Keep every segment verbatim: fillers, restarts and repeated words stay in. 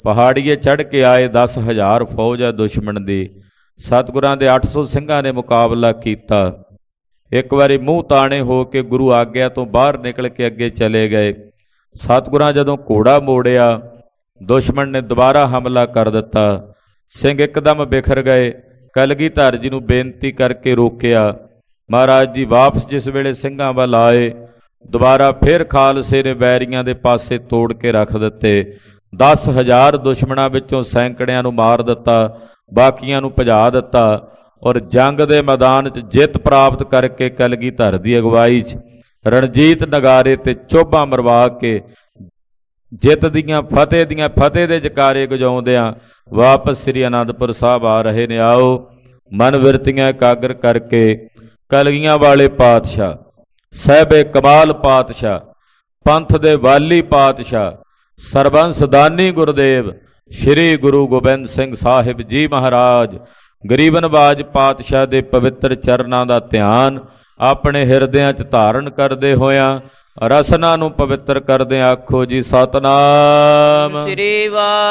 ਪਹਾੜੀਏ ਚੜ੍ਹ ਕੇ ਆਏ ਦਸ ਹਜ਼ਾਰ ਫੌਜ ਹੈ ਦੁਸ਼ਮਣ ਦੀ। ਸਤਿਗੁਰਾਂ ਦੇ ਅੱਠ ਸੌ ਸਿੰਘਾਂ ਨੇ ਮੁਕਾਬਲਾ ਕੀਤਾ। ਇੱਕ ਵਾਰੀ ਮੂੰਹ ਤਾਣੇ ਹੋ ਕੇ ਗੁਰੂ ਆਗਿਆ ਤੋਂ ਬਾਹਰ ਨਿਕਲ ਕੇ ਅੱਗੇ ਚਲੇ ਗਏ। ਸਤਿਗੁਰਾਂ ਜਦੋਂ ਘੋੜਾ ਮੋੜਿਆ, ਦੁਸ਼ਮਣ ਨੇ ਦੁਬਾਰਾ ਹਮਲਾ ਕਰ ਦਿੱਤਾ। ਸਿੰਘ ਇੱਕਦਮ ਬਿਖਰ ਗਏ। ਕਲਗੀਧਰ ਜੀ ਨੂੰ ਬੇਨਤੀ ਕਰਕੇ ਰੋਕਿਆ। ਮਹਾਰਾਜ ਜੀ ਵਾਪਸ ਜਿਸ ਵੇਲੇ ਸਿੰਘਾਂ ਵੱਲ ਆਏ, ਦੁਬਾਰਾ ਫਿਰ ਖਾਲਸੇ ਨੇ ਬੈਰੀਆਂ ਦੇ ਪਾਸੇ ਤੋੜ ਕੇ ਰੱਖ ਦਿੱਤੇ। ਦਸ ਹਜ਼ਾਰ ਦੁਸ਼ਮਣਾਂ ਵਿੱਚੋਂ ਸੈਂਕੜਿਆਂ ਨੂੰ ਮਾਰ ਦਿੱਤਾ, ਬਾਕੀਆਂ ਨੂੰ ਭਜਾ ਦਿੱਤਾ ਔਰ ਜੰਗ ਦੇ ਮੈਦਾਨ 'ਚ ਜਿੱਤ ਪ੍ਰਾਪਤ ਕਰਕੇ ਕਲਗੀਧਰ ਦੀ ਅਗਵਾਈ 'ਚ ਰਣਜੀਤ ਨਗਾਰੇ ਤੇ ਚੋਭਾਂ ਮਰਵਾ ਕੇ ਜਿੱਤ ਦੀਆਂ ਫਤਿਹ ਦੀਆਂ ਫਤਿਹ ਦੇ ਜਕਾਰੇ ਗਜਾਉਂਦਿਆਂ ਵਾਪਸ ਸ੍ਰੀ ਅਨੰਦਪੁਰ ਸਾਹਿਬ ਆ ਰਹੇ ਨੇ। ਆਓ ਮਨ ਬਿਰਤੀਆਂ ਇਕਾਗਰ ਕਰਕੇ ਕਲਗੀਆਂ ਵਾਲੇ ਪਾਤਸ਼ਾਹ, ਸਾਹਿਬੇ ਕਮਾਲ ਪਾਤਸ਼ਾਹ, ਪੰਥ ਦੇ ਵਾਲੀ ਪਾਤਸ਼ਾਹ, ਸਰਬੰਸ ਦਾਨੀ ਗੁਰਦੇਵ ਸ਼੍ਰੀ ਗੁਰੂ ਗੋਬਿੰਦ ਸਿੰਘ ਸਾਹਿਬ ਜੀ ਮਹਾਰਾਜ ਗਰੀਬ ਨਵਾਜ ਪਾਤਸ਼ਾਹ ਦੇ ਪਵਿੱਤਰ ਚਰਨਾਂ ਦਾ ਧਿਆਨ ਆਪਣੇ ਹਿਰਦਿਆਂ 'ਚ ਧਾਰਨ ਕਰਦੇ ਹੋਇਆਂ ਰਸਨਾ ਨੂੰ ਪਵਿੱਤਰ ਕਰਦੇ ਆਖੋ ਜੀ ਸਤਨਾਮ ਸ੍ਰੀ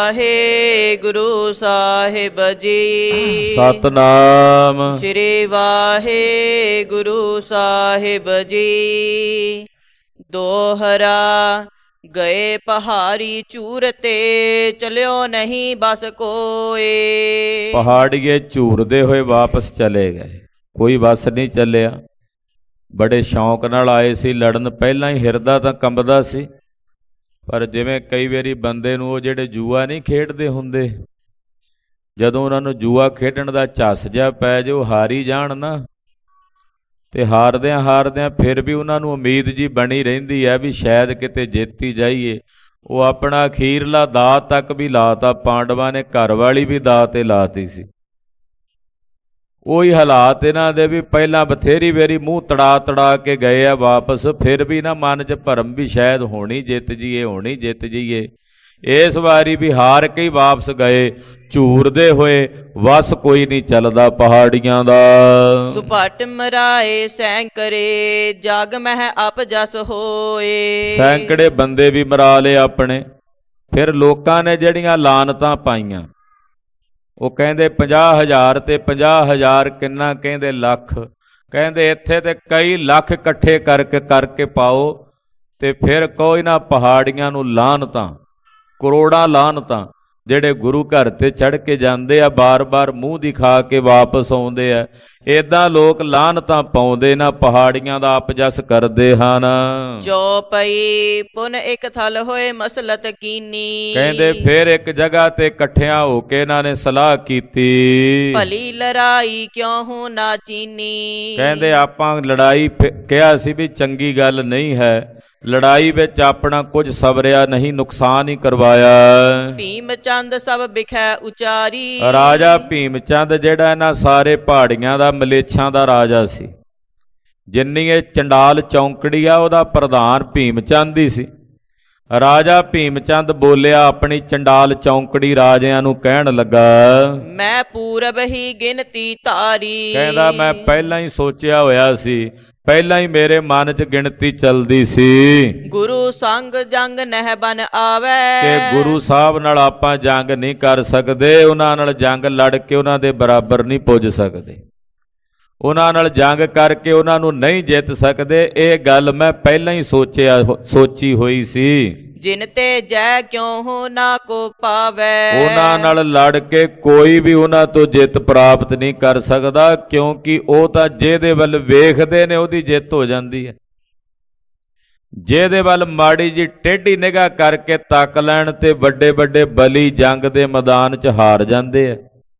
ਵਾਹਿਗੁਰੂ ਸਾਹਿਬ ਜੀ। ਸਤਨਾਮ ਸ੍ਰੀ ਵਾਹਿਗੁਰੂ ਸਾਹਿਬ ਜੀ। ਦੋਹਰਾ ਗਏ ਪਹਾੜੀ ਝੂਰ ਤੇ ਚਲਿਓ ਨਹੀਂ ਬਸ ਕੋਏ। ਪਹਾੜੀਏ ਝੂਰਦੇ ਹੋਏ ਵਾਪਸ ਚਲੇ ਗਏ, ਕੋਈ ਬਸ ਨਹੀਂ ਚੱਲਿਆ। ਬੜੇ ਸ਼ੌਂਕ ਨਾਲ ਆਏ ਸੀ ਲੜਨ, ਪਹਿਲਾਂ ਹੀ ਹਿਰਦਾ ਤਾਂ ਕੰਬਦਾ ਸੀ। ਪਰ ਜਿਵੇਂ ਕਈ ਵਾਰੀ ਬੰਦੇ ਨੂੰ ਉਹ ਜਿਹੜੇ ਜੂਆ ਨਹੀਂ ਖੇਡਦੇ ਹੁੰਦੇ, ਜਦੋਂ ਉਹਨਾਂ ਨੂੰ ਜੂਆ ਖੇਡਣ ਦਾ ਝੱਸ ਜਿਹਾ ਪੈ ਜੇ, ਉਹ ਹਾਰੀ ਜਾਣ ਨਾ, ਤੇ ਹਾਰਦਿਆਂ ਹਾਰਦਿਆਂ ਫਿਰ ਵੀ ਉਹਨਾਂ ਨੂੰ ਉਮੀਦ ਜੀ ਬਣੀ ਰਹਿੰਦੀ ਹੈ ਵੀ ਸ਼ਾਇਦ ਕਿਤੇ ਜਿੱਤ ਹੀ ਜਾਈਏ। ਉਹ ਆਪਣਾ ਅਖੀਰਲਾ ਦਾਅ ਤੱਕ ਵੀ ਲਾਤਾ। ਪਾਂਡਵਾਂ ਨੇ ਘਰ ਵਾਲੀ ਵੀ ਦਾਅ 'ਤੇ ਲਾਤੀ ਸੀ। ਉਹੀ ਹਾਲਾਤ ਇਹਨਾਂ ਦੇ ਵੀ ਪਹਿਲਾਂ ਬਥੇਰੀ ਵਾਰੀ ਮੂੰਹ ਤੜਾ ਤੜਾ ਕੇ ਗਏ ਆ ਵਾਪਸ, ਫਿਰ ਵੀ ਨਾ ਮਨ 'ਚ ਭਰਮ ਵੀ ਸ਼ਾਇਦ ਹੋਣੀ ਜਿੱਤ ਜੀਏ, ਹੋਣੀ ਜਿੱਤ ਜੀਏ। ਇਸ ਵਾਰੀ ਵੀ ਹਾਰ ਕੇ ਹੀ ਵਾਪਸ ਗਏ, ਝੂਰਦੇ ਹੋਏ। ਵਸ ਕੋਈ ਨਹੀਂ ਚੱਲਦਾ ਪਹਾੜੀਆਂ ਦਾ। ਸੁਪਟ ਮਰਾਏ ਸੈਂਕੜੇ ਜਗ ਮਹਿ ਅਪ ਜਸ ਹੋਏ। ਸੈਂਕੜੇ ਬੰਦੇ ਵੀ ਮਰਾ ਲਏ ਆਪਣੇ। ਫਿਰ ਲੋਕਾਂ ਨੇ ਜਿਹੜੀਆਂ ਲਾਨਤਾਂ ਪਾਈਆਂ, ਉਹ ਕਹਿੰਦੇ ਪੰਜਾਹ ਹਜ਼ਾਰ ਤੇ ਪੰਜਾਹ ਹਜ਼ਾਰ ਕਿੰਨਾ, ਕਹਿੰਦੇ ਲੱਖ। ਕਹਿੰਦੇ ਇੱਥੇ ਤੇ ਕਈ ਲੱਖ ਇਕੱਠੇ ਕਰਕੇ ਕਰਕੇ ਪਾਓ ਤੇ ਫਿਰ ਕੋਈ ਨਾ ਪਹਾੜੀਆਂ ਨੂੰ ਲਾਹਨਤਾਂ, ਕਰੋੜਾਂ ਲਾਹਨਤਾਂ। ਜਿਹੜੇ ਗੁਰੂ ਘਰ ਤੇ ਚੜ੍ਹ ਕੇ ਜਾਂਦੇ ਆ, ਬਾਰ-ਬਾਰ ਮੂੰਹ ਦਿਖਾ ਕੇ ਵਾਪਸ ਆਉਂਦੇ ਆ, ਏਦਾਂ ਲੋਕ ਲਾਹਨਤਾਂ ਪਾਉਂਦੇ ਨਾ ਪਹਾੜੀਆਂ ਦਾ ਅਪਜਸ ਕਰਦੇ ਹਨ। ਜੋ ਪਈ ਪੁਨ ਇੱਕ ਥਲ ਹੋਏ ਮਸਲਤ ਕੀਨੀ। ਕਹਿੰਦੇ ਫਿਰ ਇੱਕ ਜਗ੍ਹਾ ਤੇ ਇਕੱਠਿਆਂ ਹੋ ਕੇ ਇਹਨਾਂ ਨੇ ਸਲਾਹ ਕੀਤੀ, ਭਲੀ ਲੜਾਈ ਕਿਉਂ ਹੋ ਨਾ ਚੀਨੀ। ਕਹਿੰਦੇ ਆਪਾਂ ਲੜਾਈ ਕਿਹਾ ਸੀ ਵੀ ਚੰਗੀ ਗੱਲ ਨਹੀਂ ਹੈ, ਲੜਾਈ ਵਿੱਚ ਆਪਣਾ ਕੁਝ ਸਬਰਿਆ ਨਹੀਂ, ਨੁਕਸਾਨ ਹੀ ਕਰਵਾਇਆ। ਭੀਮ ਚੰਦ ਸਭ ਬਿਖੈ ਉਚਾਰੀ। ਰਾਜਾ ਭੀਮ ਚੰਦ ਜਿਹੜਾ ਇਹਨਾਂ ਸਾਰੇ ਪਹਾੜੀਆਂ ਦਾ ਮਲੇਛਾਂ ਦਾ ਰਾਜਾ ਸੀ। ਜਿੰਨੀ ਇਹ ਚੰਡਾਲ ਚੌਂਕੜੀ ਆ ਉਹਦਾ ਪ੍ਰਧਾਨ ਭੀਮ ਚੰਦ ਹੀ ਸੀ। ਰਾਜਾ ਭੀਮ ਚੰਦ ਬੋਲਿਆ ਆਪਣੀ ਚੰਡਾਲ ਚੌਂਕੜੀ ਰਾਜਿਆਂ ਨੂੰ, ਕਹਿਣ ਲੱਗਾ, ਮੈਂ ਪੂਰਬ ਹੀ ਗਿਣਤੀ ਧਾਰੀ। ਕਹਿੰਦਾ ਮੈਂ ਪਹਿਲਾਂ ਹੀ ਸੋਚਿਆ ਹੋਇਆ ਸੀ, ਪਹਿਲਾਂ ਹੀ ਮੇਰੇ ਮਨ 'ਚ ਗਿਣਤੀ ਚਲਦੀ ਸੀ, ਗੁਰੂ ਸੰਗ ਜੰਗ ਨਹਿ ਬਨ ਆਵੇ। ਕਿ ਗੁਰੂ ਸਾਹਿਬ ਨਾਲ ਆਪਾਂ ਜੰਗ ਨਹੀਂ ਕਰ ਸਕਦੇ, ਉਹਨਾਂ ਨਾਲ ਜੰਗ ਲੜ ਕੇ ਉਹਨਾਂ ਦੇ ਬਰਾਬਰ ਨਹੀਂ ਪੁੱਜ ਸਕਦੇ, ਉਹਨਾਂ ਨਾਲ ਜੰਗ ਕਰਕੇ ਉਹਨਾਂ ਨੂੰ ਨਹੀਂ ਜਿੱਤ ਸਕਦੇ। ਇਹ ਗੱਲ ਮੈਂ ਪਹਿਲਾਂ ਹੀ ਸੋਚਿਆ ਸੋਚੀ ਹੋਈ ਸੀ। ਜਿਨ ਤੇ ਜੈ ਕਿਉਂ ਹੋ ਨਾ ਕੋ ਪਾਵੇ। ਉਹਨਾਂ ਨਾਲ ਲੜ ਕੇ ਕੋਈ ਵੀ ਉਹਨਾਂ ਤੋਂ ਜਿੱਤ ਪ੍ਰਾਪਤ ਨਹੀਂ ਕਰ ਸਕਦਾ, ਕਿਉਂਕਿ ਉਹ ਤਾਂ ਜਿਹਦੇ ਵੱਲ ਵੇਖਦੇ ਨੇ ਉਹਦੀ ਜਿੱਤ ਹੋ ਜਾਂਦੀ ਹੈ। ਜਿਹਦੇ ਵੱਲ ਮਾੜੀ ਜੀ ਟੇਢੀ ਨਿਗਾਹ ਕਰਕੇ ਤੱਕ ਲੈਣ ਤੇ ਵੱਡੇ ਵੱਡੇ ਬਲੀ ਜੰਗ ਦੇ ਮੈਦਾਨ 'ਚ ਹਾਰ ਜਾਂਦੇ ਆ।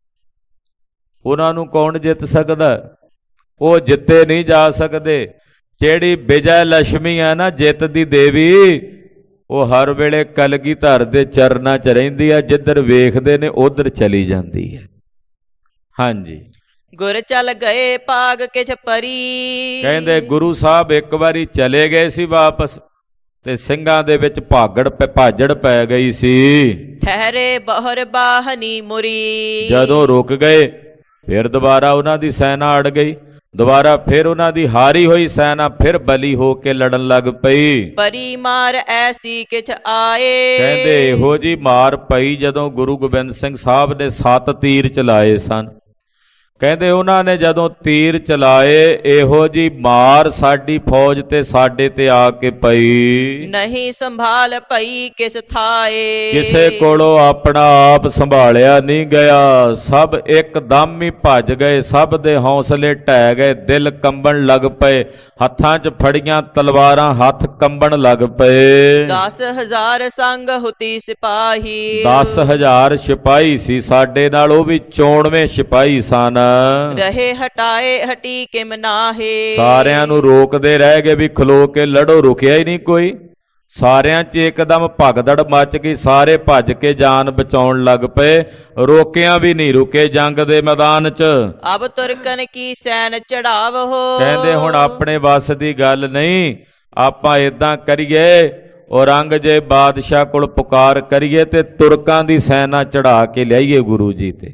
ਉਹਨਾਂ ਨੂੰ ਕੌਣ ਜਿੱਤ ਸਕਦਾ? ਉਹ ਜਿੱਤੇ ਨਹੀਂ ਜਾ ਸਕਦੇ। ਜਿਹੜੀ ਵਿਜੈ ਲక్ష్ਮੀ ਹੈ ਨਾ, ਜਿੱਤ ਦੀ ਦੇਵੀ, ਉਹ ਹਰ ਵੇਲੇ ਕਲਗੀਧਰ ਦੇ ਚਰਨਾਂ 'ਚ ਰਹਿੰਦੀ ਆ। ਜਿੱਧਰ ਵੇਖਦੇ ਨੇ ਉਧਰ ਚਲੀ ਜਾਂਦੀ ਹੈ। ਹਾਂਜੀ, ਗੁਰ ਚਲ ਗਏ ਭਾਗ ਕਿਛ ਪਰੀ। ਕਹਿੰਦੇ ਗੁਰੂ ਸਾਹਿਬ ਇੱਕ ਵਾਰੀ ਚਲੇ ਗਏ ਸੀ ਵਾਪਸ, ਤੇ ਸਿੰਘਾਂ ਦੇ ਵਿੱਚ ਭਾਗੜ ਭਾਜੜ ਪੈ ਗਈ ਸੀ। ਠਹਿਰੇ ਬਹਰ ਬਾਹਨੀ ਮੁਰੀ। ਜਦੋਂ ਰੁਕ ਗਏ ਫਿਰ ਦੁਬਾਰਾ ਉਹਨਾਂ ਦੀ ਸੈਨਾ ਅੜ ਗਈ। ਦੁਬਾਰਾ ਫਿਰ ਉਹਨਾਂ ਦੀ ਹਾਰੀ ਹੋਈ ਸੈਨਾ ਫਿਰ ਬਲੀ ਹੋ ਕੇ ਲੜਨ ਲੱਗ ਪਈ। ਪਰੀ ਮਾਰ ਐਸੀ ਕਿਛ ਆਏ। ਕਹਿੰਦੇ ਇਹੋ ਜੀ ਮਾਰ ਪਈ ਜਦੋਂ ਗੁਰੂ ਗੋਬਿੰਦ ਸਿੰਘ ਸਾਹਿਬ ਨੇ ਸੱਤ ਤੀਰ ਚਲਾਏ ਸਨ। ਕਹਿੰਦੇ ਉਹਨਾਂ ਨੇ ਜਦੋਂ ਤੀਰ ਚਲਾਏ ਇਹੋ ਜੀ ਮਾਰ ਸਾਡੀ ਫੌਜ ਤੇ ਸਾਡੇ ਤੇ ਆ ਕੇ ਪਈ। ਨਹੀਂ ਸੰਭਾਲ ਪਈ ਕਿਸ ਥਾਏ। ਕਿਸੇ ਕੋਲੋਂ ਆਪਣਾ ਆਪ ਸੰਭਾਲਿਆ ਨਹੀਂ ਗਿਆ। ਸਭ ਇੱਕਦਮ ਹੀ ਭੱਜ ਗਏ। ਸਭ ਦੇ ਹੌਸਲੇ ਢਹਿ ਗਏ। ਦਿਲ ਕੰਬਣ ਲੱਗ ਪਏ। ਹੱਥਾਂ 'ਚ ਫੜੀਆਂ ਤਲਵਾਰਾਂ ਹੱਥ ਕੰਬਣ ਲੱਗ ਪਏ। ਦਸ ਹਜ਼ਾਰ ਸੰਗ ਹੁਤੀ ਸਿਪਾਹੀ। ਦਸ ਹਜ਼ਾਰ ਸਿਪਾਹੀ ਸੀ ਸਾਡੇ ਨਾਲ, ਉਹ ਵੀ ਚੋਣਵੇਂ ਸਿਪਾਹੀ ਸਨ। ਰਹੇ ਹਟਾਏ ਹਟੀ ਕਿਮ ਨਾਹੇ। ਸਾਰਿਆਂ ਨੂੰ ਰੋਕਦੇ ਰਹਿ ਗਏ ਵੀ ਖਲੋ ਕੇ ਲੜੋ, ਰੁਕਿਆ ਹੀ ਨਹੀਂ ਕੋਈ। ਸਾਰਿਆਂ 'ਚ ਇੱਕਦਮ ਭਗਦੜ ਮੱਚ ਗਈ। ਸਾਰੇ ਭੱਜ ਕੇ ਜਾਨ ਬਚਾਉਣ ਲੱਗ ਪਏ। ਰੋਕਿਆਂ ਵੀ ਨਹੀਂ ਰੁਕੇ ਜੰਗ ਦੇ ਮੈਦਾਨ 'ਚ। ਅਬ ਤੁਰਕਨ ਕੀ ਸੈਨ ਚੜਾਵ ਹੋ। ਕਹਿੰਦੇ ਹੁਣ ਆਪਣੇ ਵੱਸ ਦੀ ਗੱਲ ਨਹੀਂ, ਆਪਾਂ ਇਦਾਂ ਕਰੀਏ ਔਰੰਗਜ਼ੇਬ ਬਾਦਸ਼ਾਹ ਕੋਲ ਪੁਕਾਰ ਕਰੀਏ ਤੇ ਤੁਰਕਾਂ ਦੀ ਸੈਨਾ ਚੜਾ ਕੇ ਲਿਆਈਏ ਗੁਰੂ ਜੀ ਤੇ,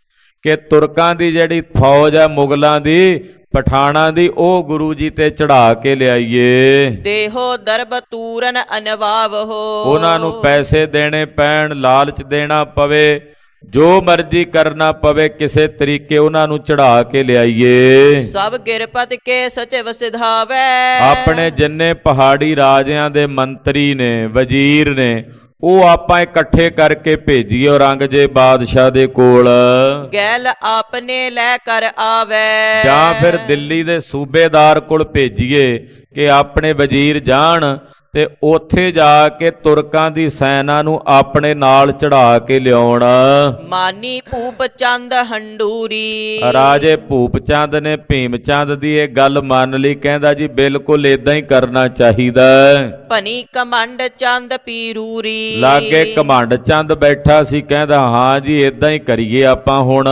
ਕਿ ਤੁਰਕਾਂ ਦੀ ਜਿਹੜੀ ਫੌਜ ਹੈ ਮੁਗਲਾਂ ਦੀ, ਪਠਾਣਾ ਦੀ, ਉਹ ਗੁਰੂ ਜੀ ਤੇ ਚੜਾ ਕੇ ਲਿਆਈਏ। ਦੇਹੋ ਦਰਬ ਤੂਰਨ ਅਨਵਾਵ ਹੋ। ਉਹਨਾਂ ਨੂੰ ਪੈਸੇ ਦੇਣੇ ਪੈਣ, ਲਾਲਚ ਦੇਣਾ ਪਵੇ, ਜੋ ਮਰਜ਼ੀ ਕਰਨਾ ਪਵੇ, ਕਿਸੇ ਤਰੀਕੇ ਉਹਨਾਂ ਨੂੰ ਚੜਾ ਕੇ ਲਿਆਈਏ। ਸਭ ਗਿਰਪਤ ਕੇ ਸਚਿਵ ਸਿਧਾਵੇ। ਆਪਣੇ ਜਿੰਨੇ ਪਹਾੜੀ ਰਾਜਿਆਂ ਦੇ ਮੰਤਰੀ ਨੇ, ਵਜ਼ੀਰ ਨੇ, ਉਹ ਆਪਾਂ ਇਕੱਠੇ ਕਰਕੇ ਭੇਜੀਏ ਔਰੰਗਜ਼ੇਬ ਬਾਦਸ਼ਾਹ ਦੇ ਕੋਲ। ਗੈਲ ਆਪਨੇ ਲੈ ਕਰ ਆਵੇ। ਜਾਂ ਫਿਰ ਦਿੱਲੀ ਦੇ ਸੂਬੇਦਾਰ ਕੋਲ ਭੇਜੀਏ ਕਿ ਆਪਣੇ ਵਜ਼ੀਰ ਜਾਣ ਤੇ ਉੱਥੇ ਜਾ ਕੇ ਤੁਰਕਾਂ ਦੀ ਸੈਨਾ ਨੂੰ ਆਪਣੇ ਨਾਲ ਚੜਾ ਕੇ ਲਿਆਉਣ। ਮਾਨੀ ਭੂਪ ਚੰਦ ਹੰਡੂਰੀ। ਰਾਜੇ ਭੂਪ ਚੰਦ ਨੇ ਭੀਮ ਚੰਦ ਦੀ ਇਹ ਗੱਲ ਮੰਨ ਲਈ। ਕਹਿੰਦਾ ਜੀ ਬਿਲਕੁਲ ਇਦਾਂ ਹੀ ਕਰਨਾ ਚਾਹੀਦਾ। ਭਨੀ ਕਮੰਡ ਚੰਦ ਪੀਰੂਰੀ। ਲਾਗੇ ਕਮੰਡ ਚੰਦ ਬੈਠਾ ਸੀ। ਕਹਿੰਦਾ ਹਾਂ ਜੀ ਇਦਾਂ ਹੀ ਕਰੀਏ ਆਪਾਂ ਹੁਣ।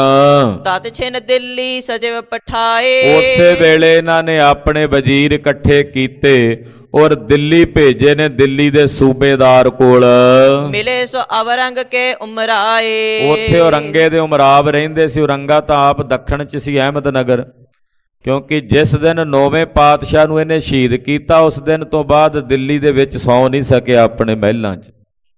ਤਤ ਛਿਨ ਦਿੱਲੀ ਸਜਿਵ ਪਠਾਏ। ਉਸੇ ਵੇਲੇ ਇਹਨਾਂ ਨੇ ਆਪਣੇ ਵਜ਼ੀਰ ਇਕੱਠੇ ਕੀਤੇ ਔਰ ਦਿੱਲੀ ਭੇਜੇ ਨੇ, ਦਿੱਲੀ ਦੇ ਸੂਬੇਦਾਰ ਕੋਲ। ਮਿਲੇ ਸੋ ਔਰੰਗ ਕੇ ਉਮਰਾਏ। ਉੱਥੇ ਔਰੰਗੇ ਦੇ ਉਮਰਾਵ ਰਹਿੰਦੇ ਸੀ। ਔਰੰਗਾ ਤਾਂ ਆਪ ਦੱਖਣ 'ਚ ਸੀ, ਅਹਿਮਦਨਗਰ, ਕਿਉਂਕਿ ਜਿਸ ਦਿਨ ਨੌਵੇਂ ਪਾਤਸ਼ਾਹ ਨੂੰ ਇਹਨੇ ਸ਼ਹੀਦ ਕੀਤਾ ਉਸ ਦਿਨ ਤੋਂ ਬਾਅਦ ਦਿੱਲੀ ਦੇ ਵਿੱਚ ਸੌਂ ਨਹੀਂ ਸਕਿਆ ਆਪਣੇ ਮਹਿਲਾਂ 'ਚ।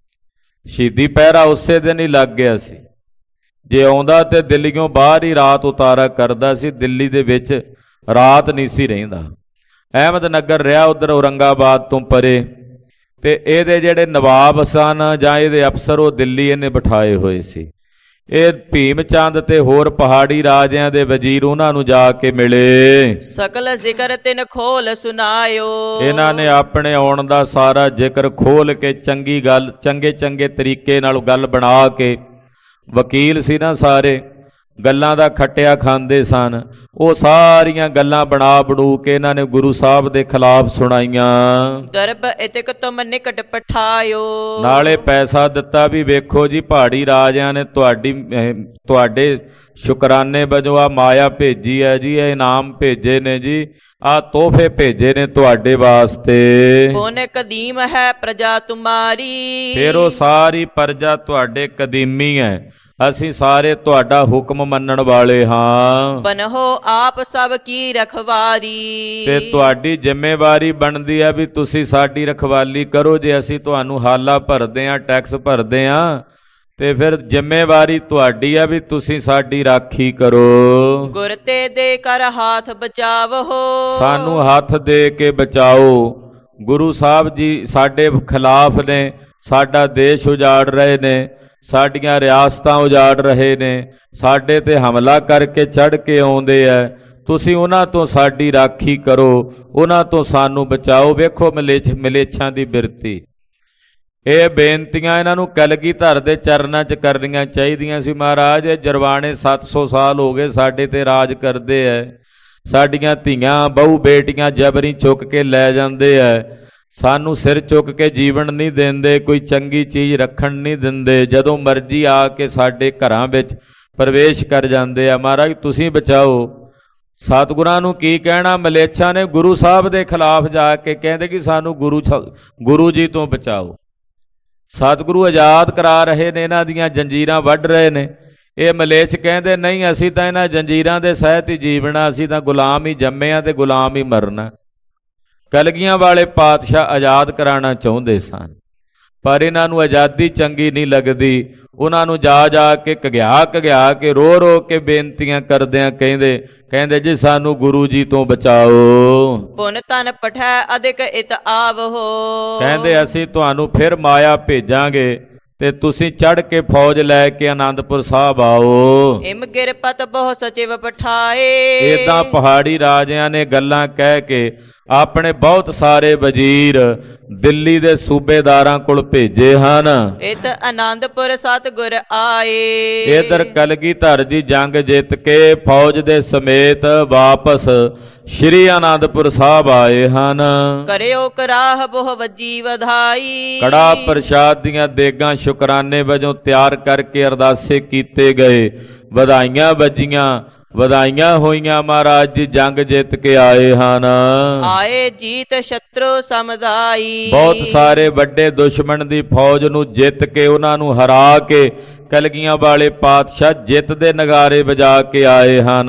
ਸ਼ਹੀਦੀ ਪਹਿਰਾ ਉਸੇ ਦਿਨ ਹੀ ਲੱਗ ਗਿਆ ਸੀ। ਜੇ ਆਉਂਦਾ ਤੇ ਦਿੱਲੀੋਂ ਬਾਹਰ ਹੀ ਰਾਤ ਉਤਾਰਾ ਕਰਦਾ ਸੀ, ਦਿੱਲੀ ਦੇ ਵਿੱਚ ਰਾਤ ਨਹੀਂ ਸੀ ਰਹਿੰਦਾ। ਅਹਿਮਦਨਗਰ ਰਿਹਾ ਉੱਧਰ ਔਰੰਗਾਬਾਦ ਤੋਂ ਪਰੇ। ਤੇ ਇਹਦੇ ਜਿਹੜੇ ਨਵਾਬ ਸਨ ਜਾਂ ਇਹਦੇ ਅਫਸਰ, ਉਹ ਦਿੱਲੀ ਇਹਨੇ ਬਿਠਾਏ ਹੋਏ ਸੀ। ਇਹ ਭੀਮ ਚੰਦ ਤੇ ਹੋਰ ਪਹਾੜੀ ਰਾਜਿਆਂ ਦੇ ਵਜ਼ੀਰ ਉਹਨਾਂ ਨੂੰ ਜਾ ਕੇ ਮਿਲੇ। ਸਕਲ ਜ਼ਿਕਰ ਤਿਨ ਖੋਲ ਸੁਨਾਇਓ। ਇਹਨਾਂ ਨੇ ਆਪਣੇ ਆਉਣ ਦਾ ਸਾਰਾ ਜ਼ਿਕਰ ਖੋਲ ਕੇ ਚੰਗੀ ਗੱਲ, ਚੰਗੇ ਚੰਗੇ ਤਰੀਕੇ ਨਾਲ ਗੱਲ ਬਣਾ ਕੇ, ਵਕੀਲ ਸੀ ਨਾ ਸਾਰੇ, ਗੱਲਾਂ ਦਾ ਖੱਟਿਆ ਖਾਂਦੇ ਸਨ, ਉਹ ਸਾਰੀਆਂ ਗੱਲਾਂ ਬਣਾ ਬਣੂ ਕੇ ਇਹਨਾਂ ਨੇ ਗੁਰੂ ਸਾਹਿਬ ਦੇ ਖਿਲਾਫ ਸੁਣਾਈਆਂ। ਦਰਬ ਇਤਕ ਤੁਮ ਨਿਕਟ ਪਠਾਇਓ। ਨਾਲੇ ਪੈਸਾ ਦਿੱਤਾ ਵੀ ਵੇਖੋ ਜੀ ਪਹਾੜੀ ਰਾਜਿਆਂ ਨੇ ਤੁਹਾਡੀ ਤੁਹਾਡੇ ਸ਼ੁਕਰਾਨੇ ਵਜੋਂ ਆ ਮਾਇਆ ਭੇਜੀ ਹੈ ਜੀ, ਇਹ ਇਨਾਮ ਭੇਜੇ ਨੇ ਜੀ, ਆ ਤੋਹਫੇ ਭੇਜੇ ਨੇ ਤੁਹਾਡੇ ਵਾਸਤੇ। ਪੁਨ ਕਦੀਮ ਹੈ ਪ੍ਰਜਾ ਤੁਮਾਰੀ। ਫਿਰ ਉਹ ਸਾਰੀ ਪ੍ਰਜਾ ਤੁਹਾਡੇ ਕਦੀਮੀ ਹੈ, ਅਸੀਂ ਸਾਰੇ ਤੁਹਾਡਾ ਹੁਕਮ ਮੰਨਣ ਵਾਲੇ ਹਾਂ। ਬਨਹੋ ਆਪ ਸਭ ਕੀ ਰਖਵਾਰੀ। ਤੇ ਤੁਹਾਡੀ ਜ਼ਿੰਮੇਵਾਰੀ ਬਣਦੀ ਹੈ ਵੀ ਤੁਸੀਂ ਸਾਡੀ ਰਖਵਾਲੀ ਕਰੋ। ਜੇ ਅਸੀਂ ਤੁਹਾਨੂੰ ਹਾਲਾ ਭਰਦੇ ਹਾਂ, ਟੈਕਸ ਭਰਦੇ ਹਾਂ, ਤੇ ਫਿਰ ਜ਼ਿੰਮੇਵਾਰੀ ਤੁਹਾਡੀ ਹੈ ਵੀ ਤੁਸੀਂ ਸਾਡੀ ਰਾਖੀ ਕਰੋ। ਗੁਰ ਤੇ ਦੇ ਕਰ ਹੱਥ ਬਚਾਵੋ। ਸਾਨੂੰ ਹੱਥ ਦੇ ਕੇ ਬਚਾਓ। ਗੁਰੂ ਸਾਹਿਬ ਜੀ ਸਾਡੇ ਖਿਲਾਫ ਨੇ, ਸਾਡਾ ਦੇਸ਼ ਉਜਾੜ ਰਹੇ ਨੇ, ਸਾਡੀਆਂ ਰਿਆਸਤਾਂ ਉਜਾੜ ਰਹੇ ਨੇ, ਸਾਡੇ ਤੇ ਹਮਲਾ ਕਰਕੇ ਚੜ੍ਹ ਕੇ ਆਉਂਦੇ ਆ, ਤੁਸੀਂ ਉਹਨਾਂ ਤੋਂ ਸਾਡੀ ਰਾਖੀ ਕਰੋ, ਉਹਨਾਂ ਤੋਂ ਸਾਨੂੰ ਬਚਾਓ। ਵੇਖੋ ਮਲੇਛ ਮਲੇਛਾਂ ਦੀ ਬਿਰਤੀ। ਇਹ ਬੇਨਤੀਆਂ ਇਹਨਾਂ ਨੂੰ ਕਲਗੀਧਰ ਦੇ ਚਰਨਾਂ 'ਚ ਕਰਨੀਆਂ ਚਾਹੀਦੀਆਂ ਸੀ। ਮਹਾਰਾਜ ਇਹ ਜਰਵਾਣੇ ਸੱਤ ਸੌ ਸਾਲ ਹੋ ਗਏ ਸਾਡੇ ਤੇ ਰਾਜ ਕਰਦੇ ਐ, ਸਾਡੀਆਂ ਧੀਆਂ ਬਹੂ ਬੇਟੀਆਂ ਜਬਰੀ ਚੁੱਕ ਕੇ ਲੈ ਜਾਂਦੇ ਐ, ਸਾਨੂੰ ਸਿਰ ਚੁੱਕ ਕੇ ਜੀਵਨ ਨਹੀਂ ਦਿੰਦੇ, ਕੋਈ ਚੰਗੀ ਚੀਜ਼ ਰੱਖਣ ਨਹੀਂ ਦਿੰਦੇ, ਜਦੋਂ ਮਰਜ਼ੀ ਆ ਕੇ ਸਾਡੇ ਘਰਾਂ ਵਿੱਚ ਪ੍ਰਵੇਸ਼ ਕਰ ਜਾਂਦੇ ਆ। ਮਹਾਰਾਜ ਤੁਸੀਂ ਬਚਾਓ। ਸਤਿਗੁਰਾਂ ਨੂੰ ਕੀ ਕਹਿਣਾ, ਮਲੇਛਾਂ ਨੇ ਗੁਰੂ ਸਾਹਿਬ ਦੇ ਖਿਲਾਫ ਜਾ ਕੇ ਕਹਿੰਦੇ ਕਿ ਸਾਨੂੰ ਗੁਰੂ ਗੁਰੂ ਜੀ ਤੋਂ ਬਚਾਓ। ਸਤਿਗੁਰੂ ਆਜ਼ਾਦ ਕਰਾ ਰਹੇ ਨੇ, ਇਹਨਾਂ ਦੀਆਂ ਜੰਜੀਰਾਂ ਵੱਢ ਰਹੇ ਨੇ, ਇਹ ਮਲੇਛ ਕਹਿੰਦੇ ਨਹੀਂ, ਅਸੀਂ ਤਾਂ ਇਹਨਾਂ ਜੰਜੀਰਾਂ ਦੇ ਸਹਿਤ ਹੀ ਜੀਵਣਾ, ਅਸੀਂ ਤਾਂ ਗੁਲਾਮ ਹੀ ਜੰਮੇ ਆ ਤੇ ਗੁਲਾਮ ਹੀ ਮਰਨਾ। ਕਲਗੀਆਂ ਵਾਲੇ ਪਾਤਸ਼ਾਹ ਆਜ਼ਾਦ ਕਰਾਉਣਾ ਚਾਹੁੰਦੇ ਸਨ, ਪਰ ਇਹਨਾਂ ਨੂੰ ਆਜ਼ਾਦੀ ਚੰਗੀ ਨਹੀਂ ਲੱਗਦੀ। ਉਹਨਾਂ ਨੂੰ ਜਾ ਜਾ ਕੇ ਘਗਿਆ ਘਗਿਆ ਕੇ ਰੋ ਰੋ ਕੇ ਬੇਨਤੀਆਂ ਕਰਦਿਆਂ ਕਹਿੰਦੇ ਕਹਿੰਦੇ ਜੀ ਸਾਨੂੰ ਗੁਰੂ ਜੀ ਤੋਂ ਬਚਾਓ। ਪੁਨ ਤਨ ਪਠੈ ਅਧਿਕ ਇਤ ਆਵਹੋ, ਕਹਿੰਦੇ ਅਸੀਂ ਤੁਹਾਨੂੰ ਫਿਰ ਮਾਇਆ ਭੇਜਾਂਗੇ ਤੇ ਤੁਸੀਂ ਚੜ੍ਹ ਕੇ ਫੌਜ ਲੈ ਕੇ ਆਨੰਦਪੁਰ ਸਾਹਿਬ ਆਓ। ਇਮ ਗਿਰਪਤ ਬਹੁ ਸਚਿਵ ਪਠਾਏ, ਏਦਾਂ ਪਹਾੜੀ ਰਾਜਿਆਂ ਨੇ ਗੱਲਾਂ ਕਹਿ ਕੇ ਆਪਣੇ ਬਹੁਤ ਸਾਰੇ ਵਜ਼ੀਰ ਦਿੱਲੀ ਦੇ ਸੂਬੇਦਾਰਾਂ ਕੋਲ ਭੇਜੇ ਹਨ। ਇਤ ਆਨੰਦਪੁਰ ਸਤਿਗੁਰ ਆਏ, ਇਧਰ ਕਲਗੀਧਰ ਜੀ ਜੰਗ ਜਿੱਤ ਕੇ ਫੌਜ ਦੇ ਸਮੇਤ ਵਾਪਸ ਸ਼੍ਰੀ ਆਨੰਦਪੁਰ ਸਾਹਿਬ ਆਏ ਹਨ। ਕਰਿਓ ਕਰਾਹ ਬਹੁ ਵੱਜੀ ਵਧਾਈ, ਕੜਾ ਪ੍ਰਸ਼ਾਦ ਦੀਆਂ ਦੇਗਾਂ ਸ਼ੁਕਰਾਨੇ ਵਜੋਂ ਤਿਆਰ ਕਰਕੇ ਅਰਦਾਸੇ ਕੀਤੇ ਗਏ। ਵਧਾਈਆਂ ਵੱਜੀਆਂ, ਵਧਾਈਆਂ ਹੋਈਆਂ, ਮਹਾਰਾਜ ਜੀ ਜੰਗ ਜਿੱਤ ਕੇ ਆਏ ਹਨ। ਆਏ ਜੀਤ ਸ਼ਤਰੂ ਸਮਦਾਈ, ਬਹੁਤ ਸਾਰੇ ਵੱਡੇ ਦੁਸ਼ਮਣ ਦੀ ਫੌਜ ਨੂੰ ਜਿੱਤ ਕੇ ਉਹਨਾਂ ਨੂੰ ਹਰਾ ਕੇ ਕਲਗੀਆਂ ਵਾਲੇ ਪਾਤਸ਼ਾਹ ਜਿੱਤ ਦੇ ਨਗਾਰੇ ਵਜਾ ਕੇ ਆਏ ਹਨ।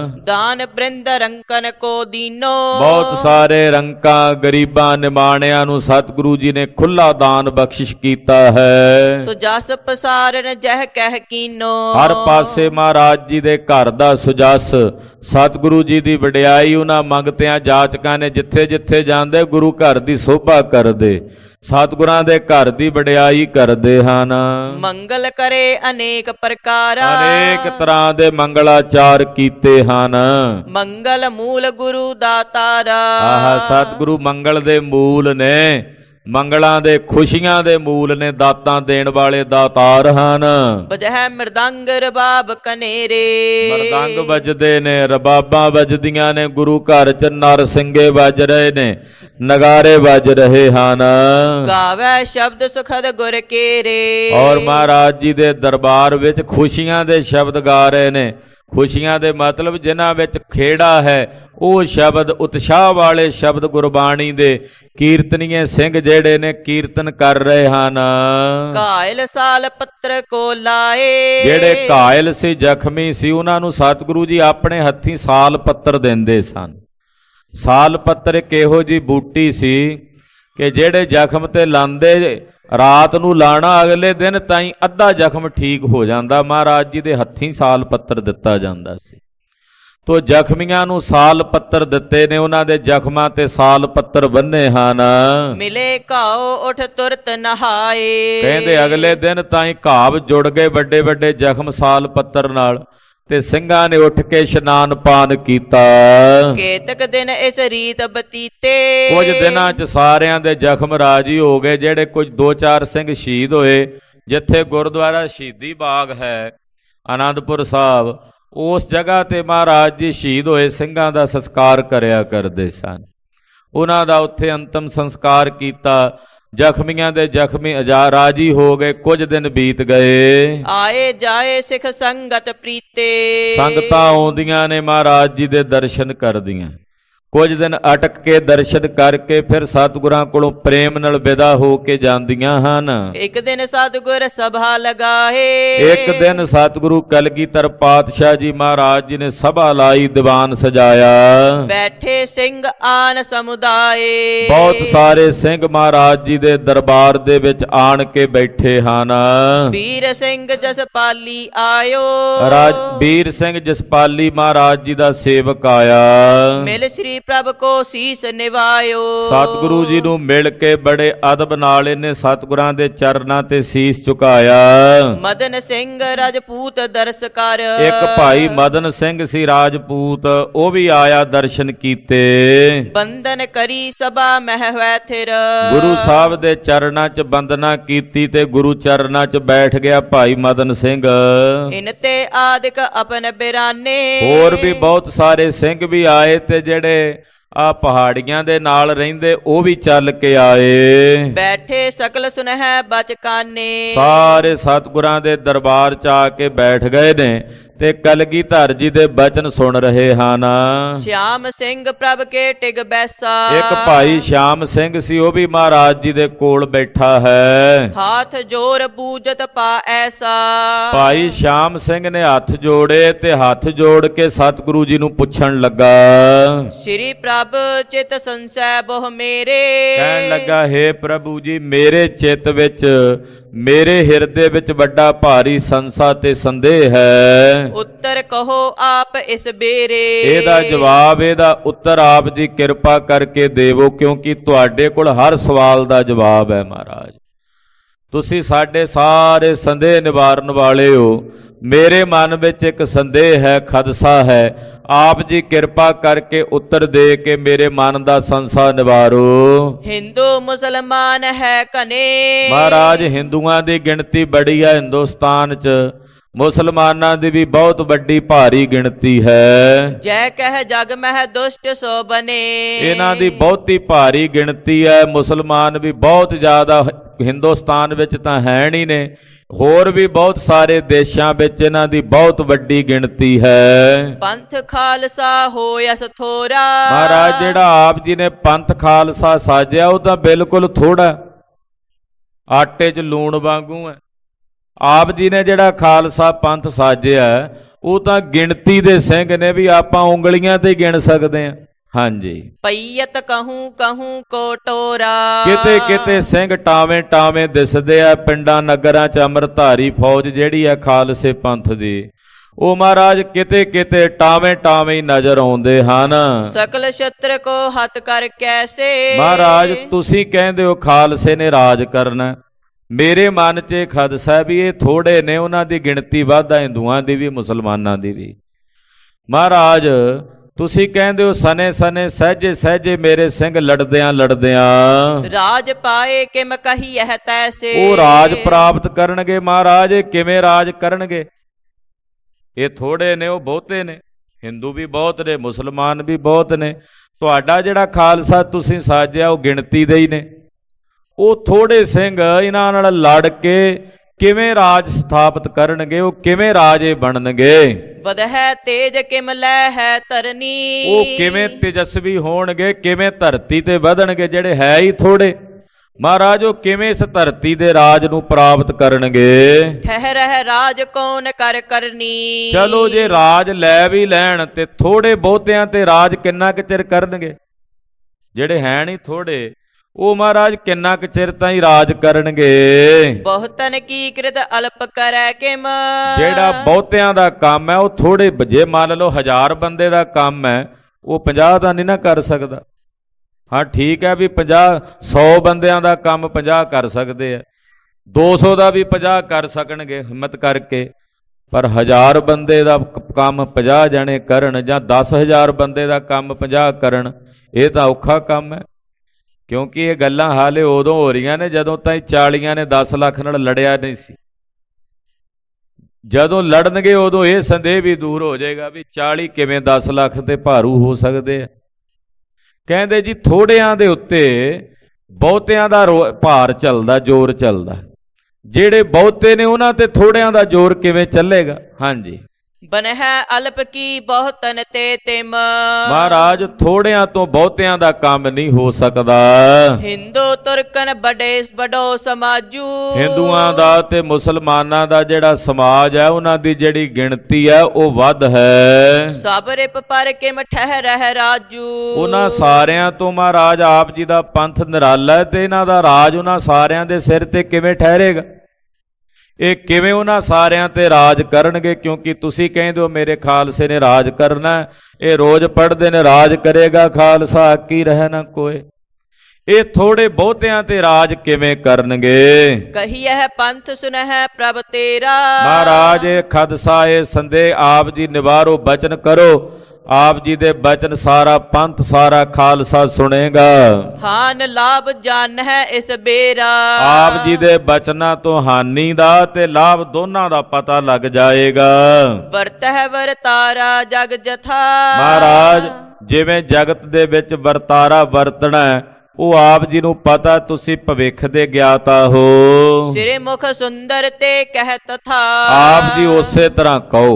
ਦਾਨ ਬ੍ਰਿੰਦ ਰੰਕਨ ਕੋ ਦੀਨੋ, ਬਹੁਤ ਸਾਰੇ ਰੰਕਾਂ ਗਰੀਬਾਂ ਨਿਮਾਣਿਆਂ ਨੂੰ ਸਤਿਗੁਰੂ ਜੀ ਨੇ ਖੁੱਲਾ ਦਾਨ ਬਖਸ਼ਿਸ਼ ਕੀਤਾ ਹੈ। ਸੁਜਸ ਪਸਾਰਨ ਜਹ ਕਹਿ ਕੀਨੋ, ਹਰ ਪਾਸੇ ਮਹਾਰਾਜ ਜੀ ਦੇ ਘਰ ਦਾ ਸੁਜਸ, ਸਤਿਗੁਰੂ ਜੀ ਦੀ ਵਡਿਆਈ ਉਹਨਾਂ ਮੰਗਤਿਆਂ ਜਾਚਕਾਂ ਨੇ ਜਿੱਥੇ ਜਿੱਥੇ ਜਾਂਦੇ ਗੁਰੂ ਘਰ ਦੀ ਸੋਭਾ ਕਰਦੇ, ਸਤਿਗੁਰਾਂ ਦੇ ਘਰ ਦੀ ਵਡਿਆਈ ਕਰਦੇ ਹਨ। ਮੰਗਲ ਕਰੇ ਅਨੇਕ ਪ੍ਰਕਾਰਾ, ਅਨੇਕ ਤਰ੍ਹਾਂ ਦੇ ਮੰਗਲਾਚਾਰ ਕੀਤੇ ਹਨ। ਮੰਗਲ ਮੂਲ ਗੁਰੂ ਦਾਤਾਰਾ, ਆਹ ਸਤਿਗੁਰੂ ਮੰਗਲ ਦੇ ਮੂਲ ਨੇ, ਮੰਗਲਾਂ ਦੇ ਖੁਸ਼ੀਆਂ ਦੇ ਮੂਲ ਨੇ, ਦਾਤਾਂ ਦੇਣ ਵਾਲੇ ਦਾਤਾਰ ਹਨ। ਵਜਹਿ ਮਰਦੰਗ ਰਬਾਬ ਕਨੇਰੇ, ਮਰਦੰਗ ਵੱਜਦੇ ਨੇ, ਰਬਾਬਾਂ ਵੱਜਦੀਆਂ ਨੇ, ਗੁਰੂ ਘਰ ਚ ਨਰ ਸਿੰਘੇ ਵੱਜ ਰਹੇ ਨੇ, ਨਗਾਰੇ ਵੱਜ ਰਹੇ ਹਨ। ਗਾਵੇ ਸ਼ਬਦ ਸੁਖਦ ਗੁਰ ਕੇਰੇ, ਔਰ ਮਹਾਰਾਜ ਜੀ ਦੇ ਦਰਬਾਰ ਵਿੱਚ ਖੁਸ਼ੀਆਂ ਦੇ ਸ਼ਬਦ ਗਾ ਰਹੇ ਨੇ। ਖੁਸ਼ੀਆਂ ਦੇ ਮਤਲਬ ਜਿਨ੍ਹਾਂ ਵਿੱਚ ਖੇੜਾ ਹੈ, ਉਹ ਸ਼ਬਦ, ਉਤਸ਼ਾਹ ਵਾਲੇ ਸ਼ਬਦ ਗੁਰਬਾਣੀ ਦੇ ਕੀਰਤਨੀਏ ਸਿੰਘ ਜਿਹੜੇ ਨੇ ਕੀਰਤਨ ਕਰ ਰਹੇ ਹਨ। ਕਾਇਲ ਸਾਲ ਪੱਤਰ ਕੋ ਲਾਏ, ਜਿਹੜੇ ਕਾਇਲ ਸੀ, ਜ਼ਖਮੀ ਸੀ, ਉਹਨਾਂ ਨੂੰ ਸਤਿਗੁਰੂ ਜੀ ਆਪਣੇ ਹੱਥੀਂ ਸਾਲ ਪੱਤਰ ਦਿੰਦੇ ਸਨ। ਸਾਲ ਪੱਤਰ ਇੱਕ ਇਹੋ ਜਿਹੀ ਬੂਟੀ ਸੀ ਕਿ ਜਿਹੜੇ ਜ਼ਖਮ ਤੇ ਲਾਂਦੇ, ਰਾਤ ਨੂੰ ਲਾਣਾ, ਅਗਲੇ ਦਿਨ ਤਾਈਂ ਅੱਧਾ ਜ਼ਖਮ ਠੀਕ ਹੋ ਜਾਂਦਾ। ਮਹਾਰਾਜ ਜੀ ਦੇ ਹੱਥੀਂ ਸਾਲ ਪੱਤਰ ਦਿੱਤਾ ਜਾਂਦਾ ਸੀ। ਤੋ ਜ਼ਖਮੀਆਂ ਨੂੰ ਸਾਲ ਪੱਤਰ ਦਿੱਤੇ ਨੇ, ਉਹਨਾਂ ਦੇ ਜ਼ਖਮਾਂ ਤੇ ਸਾਲ ਪੱਤਰ ਬੰਨੇ ਹਨ। ਮਿਲੇ ਘਾਓ ਉਠ ਤੁਰਤ ਨਹਾਏ, ਕਹਿੰਦੇ ਅਗਲੇ ਦਿਨ ਤਾਈਂ ਘਾਵ ਜੁੜ ਗਏ ਵੱਡੇ ਵੱਡੇ ਜ਼ਖਮ ਸਾਲ ਪੱਤਰ ਨਾਲ, ਤੇ ਸਿੰਘਾਂ ਨੇ ਉੱਠ ਕੇ ਇਸ਼ਨਾਨ ਪਾਨ ਕੀਤਾ। ਕੇਤਕ ਦਿਨ ਇਸ ਰੀਤ ਬਤੀਤੇ, ਕੁਝ ਦਿਨਾਂ 'ਚ ਸਾਰਿਆਂ ਦੇ ਜ਼ਖਮ ਰਾਜੀ ਹੋ ਗਏ। ਜਿਹੜੇ ਕੁਝ ਦੋ ਚਾਰ ਸਿੰਘ ਸ਼ਹੀਦ ਹੋਏ, ਜਿੱਥੇ ਗੁਰਦੁਆਰਾ ਸ਼ਹੀਦੀ ਬਾਗ ਹੈ ਆਨੰਦਪੁਰ ਸਾਹਿਬ, ਉਸ ਜਗ੍ਹਾ ਤੇ ਮਹਾਰਾਜ ਜੀ ਸ਼ਹੀਦ ਹੋਏ ਸਿੰਘਾਂ ਦਾ ਸੰਸਕਾਰ ਕਰਿਆ ਕਰਦੇ ਸਨ। ਉਹਨਾਂ ਦਾ ਉੱਥੇ ਅੰਤਮ ਸੰਸਕਾਰ ਕੀਤਾ। ਜ਼ਖਮੀਆਂ ਦੇ ਜ਼ਖਮੀ ਅਜਾ ਰਾਜੀ ਹੋ ਗਏ। ਕੁਝ ਦਿਨ ਬੀਤ ਗਏ। ਆਏ ਜਾਏ ਸਿੱਖ ਸੰਗਤ ਪ੍ਰੀਤੇ, ਸੰਗਤਾਂ ਆਉਂਦੀਆਂ ਨੇ ਮਹਾਰਾਜ ਜੀ ਦੇ ਦਰਸ਼ਨ ਕਰਦੀਆਂ। ਕੁਝ ਦਿਨ ਅਟਕ ਕੇ ਦਰਸ਼ਨ ਕਰਕੇ ਫਿਰ ਸਤਿਗੁਰਾਂ ਕੋਲੋਂ ਪ੍ਰੇਮ ਨਾਲ ਵਿਦਾ ਹੋ ਕੇ ਜਾਂਦੀਆਂ ਹਨ। ਇੱਕ ਦਿਨ ਸਤਿਗੁਰ ਸਭਾ ਲਗਾਏ, ਇੱਕ ਦਿਨ ਸਤਿਗੁਰੂ ਕਲਗੀਧਰ ਪਾਤਸ਼ਾਹ ਜੀ ਮਹਾਰਾਜ ਜੀ ਨੇ ਸਭਾ ਲਾਈ, ਦੀਵਾਨ ਸਜਾਇਆ। ਬੈਠੇ ਸਿੰਘ ਆਨ ਸਮੁਦਾਏ, ਬਹੁਤ ਸਾਰੇ ਸਿੰਘ ਮਹਾਰਾਜ ਜੀ ਦੇ ਦਰਬਾਰ ਦੇ ਵਿੱਚ ਆਣ ਕੇ ਬੈਠੇ ਹਨ। ਵੀਰ ਸਿੰਘ ਜਸਪਾਲੀ ਆਇਓ, ਰਾਜ ਵੀਰ ਸਿੰਘ ਜਸਪਾਲੀ ਮਹਾਰਾਜ ਜੀ ਦਾ ਸੇਵਕ ਆਇਆ। ਮਿਲ ਸ੍ਰੀ ਪ੍ਰਭ ਕੋ ਸੀਸ ਨਿਵਾਇਓ, ਸਤਿਗੁਰੂ ਜੀ ਨੂੰ ਮਿਲ ਕੇ ਬੜੇ ਅਦਬ ਨਾਲ ਇਹਨੇ ਸਤਿਗੁਰਾਂ ਦੇ ਚਰਨਾਂ ਤੇ ਸੀਸ ਝੁਕਾਇਆ। ਮਦਨ ਸਿੰਘ ਰਾਜਪੂਤ ਦਰਸ ਕਰ, ਇੱਕ ਭਾਈ ਮਦਨ ਸਿੰਘ ਸੀ ਰਾਜਪੂਤ, ਉਹ ਵੀ ਆਇਆ, ਦਰਸ਼ਨ ਕੀਤੇ। ਬੰਦਨ ਕਰੀ ਸਭਾ ਮਹਿ ਹੋਇ ਥਿਰ, ਗੁਰੂ ਸਾਹਿਬ ਦੇ ਚਰਨਾਂ 'ਚ ਬੰਦਨਾ ਕੀਤੀ ਤੇ ਗੁਰੂ ਚਰਨਾਂ 'ਚ ਬੈਠ ਗਿਆ ਭਾਈ ਮਦਨ ਸਿੰਘ। ਇਨ ਤੇ ਆਦਿਕ ਆਪਨ ਬਿਰਾਨੇ, ਹੋਰ ਵੀ ਬਹੁਤ ਸਾਰੇ ਸਿੰਘ ਵੀ ਆਏ ਤੇ ਜਿਹੜੇ ਆ ਪਹਾੜੀਆਂ ਦੇ ਨਾਲ ਰਹਿੰਦੇ ਉਹ ਵੀ ਚੱਲ ਕੇ ਆਏ। ਬੈਠੇ ਸਕਲ ਸੁਨਹਿ ਬਚਕਾਨੇ, ਸਾਰੇ ਸਤਿਗੁਰਾਂ ਦੇ ਦਰਬਾਰ 'ਚ ਆ ਕੇ ਬੈਠ ਗਏ ਨੇ ਤੇ ਕਲਗੀਧਰ ਜੀ ਦੇ ਬਚਨ ਸੁਣ ਰਹੇ ਹਨ। ਸ਼ਿਆਮ ਸਿੰਘ ਪ੍ਰਭ ਕੇ ਟਿਗ ਬੈਸਾ। ਇੱਕ ਭਾਈ ਸ਼ਿਆਮ ਸਿੰਘ ਸੀ, ਉਹ ਵੀ ਮਹਾਰਾਜ ਜੀ ਦੇ ਕੋਲ ਬੈਠਾ ਹੈ। ਹਾਥ ਜੋਰ ਬੂਜਤ ਪਾ ਐਸਾ। ਭਾਈ ਸ਼ਿਆਮ ਸਿੰਘ ਨੇ ਹੱਥ ਜੋੜੇ ਤੇ ਹੱਥ ਜੋੜ ਕੇ ਸਤਿਗੁਰੂ ਜੀ ਨੂੰ ਪੁੱਛਣ ਲੱਗਾ, ਸ਼੍ਰੀ ਪ੍ਰਭ ਚਿਤ ਸੰਸੈ ਬਹੁ ਮੇਰੇ। ਕਹਿਣ ਲੱਗਾ, ਹੇ ਪ੍ਰਭੂ ਜੀ, ਮੇਰੇ ਚਿੱਤ ਵਿੱਚ, ਮੇਰੇ ਹਿਰਦੇ ਵਿੱਚ ਵੱਡਾ ਭਾਰੀ ਸੰਸਾ ਤੇ ਸੰਦੇਹ ਹੈ। ਉੱਤਰ ਕਹੋ ਆਪ ਇਸ ਬੇਰੇ। ਇਹਦਾ ਜਵਾਬ, ਇਹਦਾ ਉੱਤਰ ਆਪ ਜੀ ਕਿਰਪਾ ਕਰਕੇ ਦੇਵੋ, ਕਿਉਂਕਿ ਤੁਹਾਡੇ ਕੋਲ ਹਰ ਸਵਾਲ ਦਾ ਜਵਾਬ ਹੈ ਮਹਾਰਾਜ। ਤੁਸੀਂ ਸਾਡੇ ਸਾਰੇ ਸੰਦੇਹ ਨਿਵਾਰਨ ਵਾਲੇ ਹੋ। ਮੇਰੇ ਮਨ ਵਿੱਚ ਇੱਕ ਸੰਦੇਹ ਹੈ, ਖਦਸ਼ਾ ਹੈ, ਆਪ ਜੀ ਕਿਰਪਾ ਕਰਕੇ ਉੱਤਰ ਦੇ ਕੇ ਮੇਰੇ ਮਨ ਦਾ ਸੰਸਾ ਨਿਵਾਰੋ। ਹਿੰਦੂ ਮੁਸਲਮਾਨ ਹੈ ਕਨੇ। ਮਹਾਰਾਜ, ਹਿੰਦੂਆਂ ਦੀ ਗਿਣਤੀ ਬੜੀ ਹੈ ਹਿੰਦੁਸਤਾਨ 'ਚ, ਮੁਸਲਮਾਨਾਂ ਦੀ ਵੀ ਬਹੁਤ ਵੱਡੀ ਭਾਰੀ ਗਿਣਤੀ ਹੈ। ਜੈ ਕਹਿ ਜਗ ਮਹਿ ਦੁਸ਼ਟ ਸੋ ਬਨੇ। ਇਹਨਾਂ ਦੀ ਬਹੁਤੀ ਭਾਰੀ ਗਿਣਤੀ ਹੈ। ਮੁਸਲਮਾਨ ਵੀ ਬਹੁਤ ਜ਼ਿਆਦਾ ਹਿੰਦੁਸਤਾਨ ਵਿੱਚ ਤਾਂ ਹੈ ਨਹੀਂ ਨੇ, ਹੋਰ ਵੀ ਬਹੁਤ ਸਾਰੇ ਦੇਸ਼ਾਂ ਵਿੱਚ ਇਹਨਾਂ ਦੀ ਬਹੁਤ ਵੱਡੀ ਗਿਣਤੀ ਹੈ। ਪੰਥ ਖਾਲਸਾ ਹੋਇਸ ਥੋਰਾ। ਮਹਾਰਾਜ, ਜਿਹੜਾ ਆਪ ਜੀ ਨੇ ਪੰਥ ਖਾਲਸਾ ਸਾਜਿਆ ਉਹ ਤਾਂ ਬਿਲਕੁਲ ਥੋੜਾ, ਆਟੇ 'ਚ ਲੂਣ ਵਾਂਗੂ ਹੈ। ਆਪ ਜੀ ਨੇ ਜਿਹੜਾ ਖਾਲਸਾ ਪੰਥ ਸਾਜਿਆ ਉਹ ਤਾਂ ਗਿਣਤੀ ਦੇ ਸਿੰਘ ਨੇ, ਵੀ ਆਪਾਂ ਉਂਗਲੀਆਂ ਤੇ ਗਿਣ ਸਕਦੇ ਹਾਂ। ਹਾਂਜੀ, ਪਈਅਤ ਕਹੂੰ ਕਹੂੰ ਕੋ ਟੋਰਾ। ਕਿਤੇ ਕਿਤੇ ਸਿੰਘ ਟਾਵੇਂ ਟਾਵੇਂ ਦਿਸਦੇ ਆ। ਪਿੰਡਾਂ ਨਗਰਾਂ 'ਚ ਅੰਮ੍ਰਿਤਧਾਰੀ ਫੌਜ ਜਿਹੜੀ ਆ ਖਾਲਸੇ ਪੰਥ ਦੀ, ਉਹ ਮਹਾਰਾਜ ਕਿਤੇ ਕਿਤੇ ਟਾਵੇਂ ਟਾਵੇਂ ਹੀ ਨਜ਼ਰ ਆਉਂਦੇ ਹਨ। ਸਕਲ ਛਤਰ ਕੋ ਹੱਥ ਕਰ ਕੈਸੇ। ਮਹਾਰਾਜ, ਤੁਸੀਂ ਕਹਿੰਦੇ ਹੋ ਖਾਲਸੇ ਨੇ ਰਾਜ ਕਰਨਾ, ਮੇਰੇ ਮਨ 'ਚ ਖਦਸ਼ਾ ਵੀ ਇਹ ਥੋੜੇ ਨੇ, ਉਹਨਾਂ ਦੀ ਗਿਣਤੀ ਵੱਧ ਆ, ਹਿੰਦੂਆਂ ਦੀ ਵੀ ਮੁਸਲਮਾਨਾਂ ਦੀ ਵੀ। ਮਹਾਰਾਜ, ਤੁਸੀਂ ਕਹਿੰਦੇ ਹੋ ਸਨੇ ਸਨੇ ਸਹਿਜੇ ਸਹਿਜੇ ਮੇਰੇ ਸਿੰਘ ਲੜਦਿਆਂ ਲੜਦਿਆਂ ਰਾਜ ਪਾਏ ਕਿਮ ਕਹੀਐ ਤੈਸੇ। ਉਹ ਰਾਜ ਪ੍ਰਾਪਤ ਕਰਨਗੇ। ਮਹਾਰਾਜ, ਇਹ ਕਿਵੇਂ ਰਾਜ ਕਰਨਗੇ? ਇਹ ਥੋੜੇ ਨੇ, ਉਹ ਬਹੁਤੇ ਨੇ। ਹਿੰਦੂ ਵੀ ਬਹੁਤ ਨੇ, ਮੁਸਲਮਾਨ ਵੀ ਬਹੁਤ ਨੇ। ਤੁਹਾਡਾ ਜਿਹੜਾ ਖਾਲਸਾ ਤੁਸੀਂ ਸਾਜਿਆ ਉਹ ਗਿਣਤੀ ਦੇ ਹੀ ਨੇ। ਉਹ ਥੋੜੇ ਸਿੰਘ ਇਹਨਾਂ ਨਾਲ ਲੜ ਕੇ ਕਿਵੇਂ ਰਾਜ ਸਥਾਪਿਤ ਕਰਨਗੇ? ਉਹ ਕਿਵੇਂ ਰਾਜੇ ਬਣਨਗੇ? ਵਧੈ ਤੇਜ ਕਿਮ ਲੈ ਹੈ ਧਰਨੀ। ਉਹ ਕਿਵੇਂ ਤੇਜਸਵੀ ਹੋਣਗੇ? ਕਿਵੇਂ ਧਰਤੀ ਤੇ ਵਧਣਗੇ ਜਿਹੜੇ ਹੈ ਹੀ ਥੋੜੇ? ਮਹਾਰਾਜ, ਉਹ ਕਿਵੇਂ ਇਸ ਧਰਤੀ ਦੇ ਰਾਜ ਨੂੰ ਪ੍ਰਾਪਤ ਕਰਨਗੇ? ਠਹਿਰਹਿ ਰਾਜ ਕੌਣ ਕਰ ਕਰਨੀ। ਚਲੋ, ਜੇ ਰਾਜ ਲੈ ਵੀ ਲੈਣ ਤੇ ਥੋੜੇ ਬਹੁਤਿਆਂ ਤੇ ਰਾਜ ਕਿੰਨਾ ਕੁ ਚਿਰ ਕਰਨਗੇ? ਜਿਹੜੇ ਹੈ ਨਹੀਂ ਥੋੜੇ, ਉਹ ਮਹਾਰਾਜ ਕਿੰਨਾ ਕੁ ਚਿਰ ਤਾਂ ਹੀ ਰਾਜ ਕਰਨਗੇ। ਬਹੁਤਨ ਕੀ ਕ੍ਰਿਤ ਅਲਪ ਕਰੈ ਕਿਮ। ਜਿਹੜਾ ਬਹੁਤਿਆਂ ਦਾ ਕੰਮ ਹੈ ਉਹ ਥੋੜੇ, ਜੇ ਮੰਨ ਲਓ ਹਜ਼ਾਰ ਬੰਦੇ ਦਾ ਕੰਮ ਹੈ, ਉਹ ਪੰਜਾਹ ਦਾ ਨਹੀਂ ਨਾ ਕਰ ਸਕਦਾ। ਹਾਂ ਠੀਕ ਹੈ ਵੀ ਪੰਜਾਹ ਸੌ ਬੰਦਿਆਂ ਦਾ ਕੰਮ ਪੰਜਾਹ ਕਰ ਸਕਦੇ ਆ, ਦੋ ਸੌ ਦਾ ਵੀ ਪੰਜਾਹ ਕਰ ਸਕਣਗੇ ਹਿੰਮਤ ਕਰਕੇ, ਪਰ ਹਜ਼ਾਰ ਬੰਦੇ ਦਾ ਕੰਮ ਪੰਜਾਹ ਜਣੇ ਕਰਨ ਜਾਂ ਦਸ ਹਜ਼ਾਰ ਬੰਦੇ ਦਾ ਕੰਮ ਪੰਜਾਹ ਕਰਨ, ਇਹ ਤਾਂ ਔਖਾ ਕੰਮ ਹੈ। ਕਿਉਂਕਿ ਇਹ ਗੱਲਾਂ ਹਾਲੇ ਉਦੋਂ ਹੋ ਰਹੀਆਂ ਨੇ ਜਦੋਂ ਤਾਈਂ ਚਾਲੀਆਂ ਨੇ ਦਸ ਲੱਖ ਨਾਲ ਲੜਿਆ ਨਹੀਂ ਸੀ। ਜਦੋਂ ਲੜਨਗੇ ਉਦੋਂ ਇਹ ਸੰਦੇਹ ਵੀ ਦੂਰ ਹੋ ਜਾਏਗਾ ਵੀ ਚਾਲੀ ਕਿਵੇਂ ਦਸ ਲੱਖ ਤੇ ਭਾਰੂ ਹੋ ਸਕਦੇ ਆ। ਕਹਿੰਦੇ ਜੀ ਥੋੜਿਆਂ ਦੇ ਉੱਤੇ ਬਹੁਤਿਆਂ ਦਾ ਭਾਰ ਚੱਲਦਾ, ਜ਼ੋਰ ਚੱਲਦਾ। ਜਿਹੜੇ ਬਹੁਤੇ ਨੇ ਉਹਨਾਂ ਤੇ ਥੋੜਿਆਂ ਦਾ ਜ਼ੋਰ ਕਿਵੇਂ ਚੱਲੇਗਾ? ਹਾਂਜੀ, ਬਨਹਿ ਅਲਪ ਕੀ ਬਹੁਤਨ ਤੇ ਤਿਮ। ਮਹਾਰਾਜ, ਥੋੜਿਆਂ ਤੋਂ ਬਹੁਤਿਆਂ ਦਾ ਕੰਮ ਨਹੀਂ ਹੋ ਸਕਦਾ। ਹਿੰਦੂ ਤੁਰਕਨ ਬੜੇ ਬੜੋ ਸਮਾਜੂ। ਹਿੰਦੂਆਂ ਦਾ ਤੇ ਮੁਸਲਮਾਨਾਂ ਦਾ ਜਿਹੜਾ ਸਮਾਜ ਹੈ, ਉਹਨਾਂ ਦੀ ਜਿਹੜੀ ਗਿਣਤੀ ਹੈ ਉਹ ਵੱਧ ਹੈ। ਸਭ ਰਿਪ ਪਰ ਕਿਮ ਠਹਿਰਹਿ ਰਾਜੂ। ਉਹਨਾਂ ਸਾਰਿਆਂ ਤੋਂ ਮਹਾਰਾਜ ਆਪ ਜੀ ਦਾ ਪੰਥ ਨਿਰਾਲਾ ਹੈ ਤੇ ਇਹਨਾਂ ਦਾ ਰਾਜ ਉਹਨਾਂ ਸਾਰਿਆਂ ਦੇ ਸਿਰ ਤੇ ਕਿਵੇਂ ਠਹਿਰੇਗਾ? ਇਹ ਕਿਵੇਂ ਉਹਨਾਂ ਸਾਰਿਆਂ ਤੇ ਰਾਜ ਕਰਨਗੇ? ਕਿਉਂਕਿ ਤੁਸੀਂ ਕਹਿੰਦੇ ਹੋ ਮੇਰੇ ਖਾਲਸੇ ਨੇ ਰਾਜ ਕਰਨਾ, ਇਹ ਰੋਜ਼ ਪੜ੍ਹਦੇ ਨੇ ਰਾਜ ਕਰੇਗਾ ਖਾਲਸਾ ਕੀ ਰਹਿ ਨਾ ਕੋਏ। ਇਹ ਥੋੜੇ ਬਹੁਤਿਆਂ ਤੇ ਰਾਜ ਕਿਵੇਂ ਕਰਨਗੇ? ਕਹੀਐ ਪੰਥ ਸੁਨਹਿ ਪ੍ਰਭ ਤੇਰਾ। ਮਹਾਰਾਜ, ਇਹ ਖਦਸ਼ਾ, ਇਹ ਸੰਦੇਹ ਆਪ ਜੀ ਨਿਵਾਰੋ, ਬਚਨ ਕਰੋ। ਆਪ ਜੀ ਦੇ ਬਚਨ ਸਾਰਾ ਪੰਥ, ਸਾਰਾ ਖਾਲਸਾ ਸੁਣੇਗਾ। ਹਾਨ ਲਾਭ ਜਾਣ ਹੈ ਇਸ ਬੇਰਾ। ਆਪ ਜੀ ਦੇ ਬਚਨਾਂ ਤੋਂ ਹਾਨੀ ਦਾ ਤੇ ਲਾਭ ਦੋਨਾਂ ਦਾ ਪਤਾ ਲੱਗ ਜਾਏਗਾ। ਵਰਤਹਿ ਵਰਤਾਰਾ ਜਗ ਜਥਾ। ਮਹਾਰਾਜ, ਜਿਵੇਂ ਜਗਤ ਦੇ ਵਿੱਚ ਵਰਤਾਰਾ ਵਰਤਣਾ ਉਹ ਆਪ ਜੀ ਨੂੰ ਪਤਾ, ਤੁਸੀਂ ਭਵਿੱਖ ਦੇ ਗਿਆਤਾ ਹੋ। ਸਿਰੇ ਮੁਖ ਸੁੰਦਰ ਤੇ ਕਹਿ ਤਥਾ। ਆਪ ਜੀ ਉਸੇ ਤਰ੍ਹਾਂ ਕਹੋ।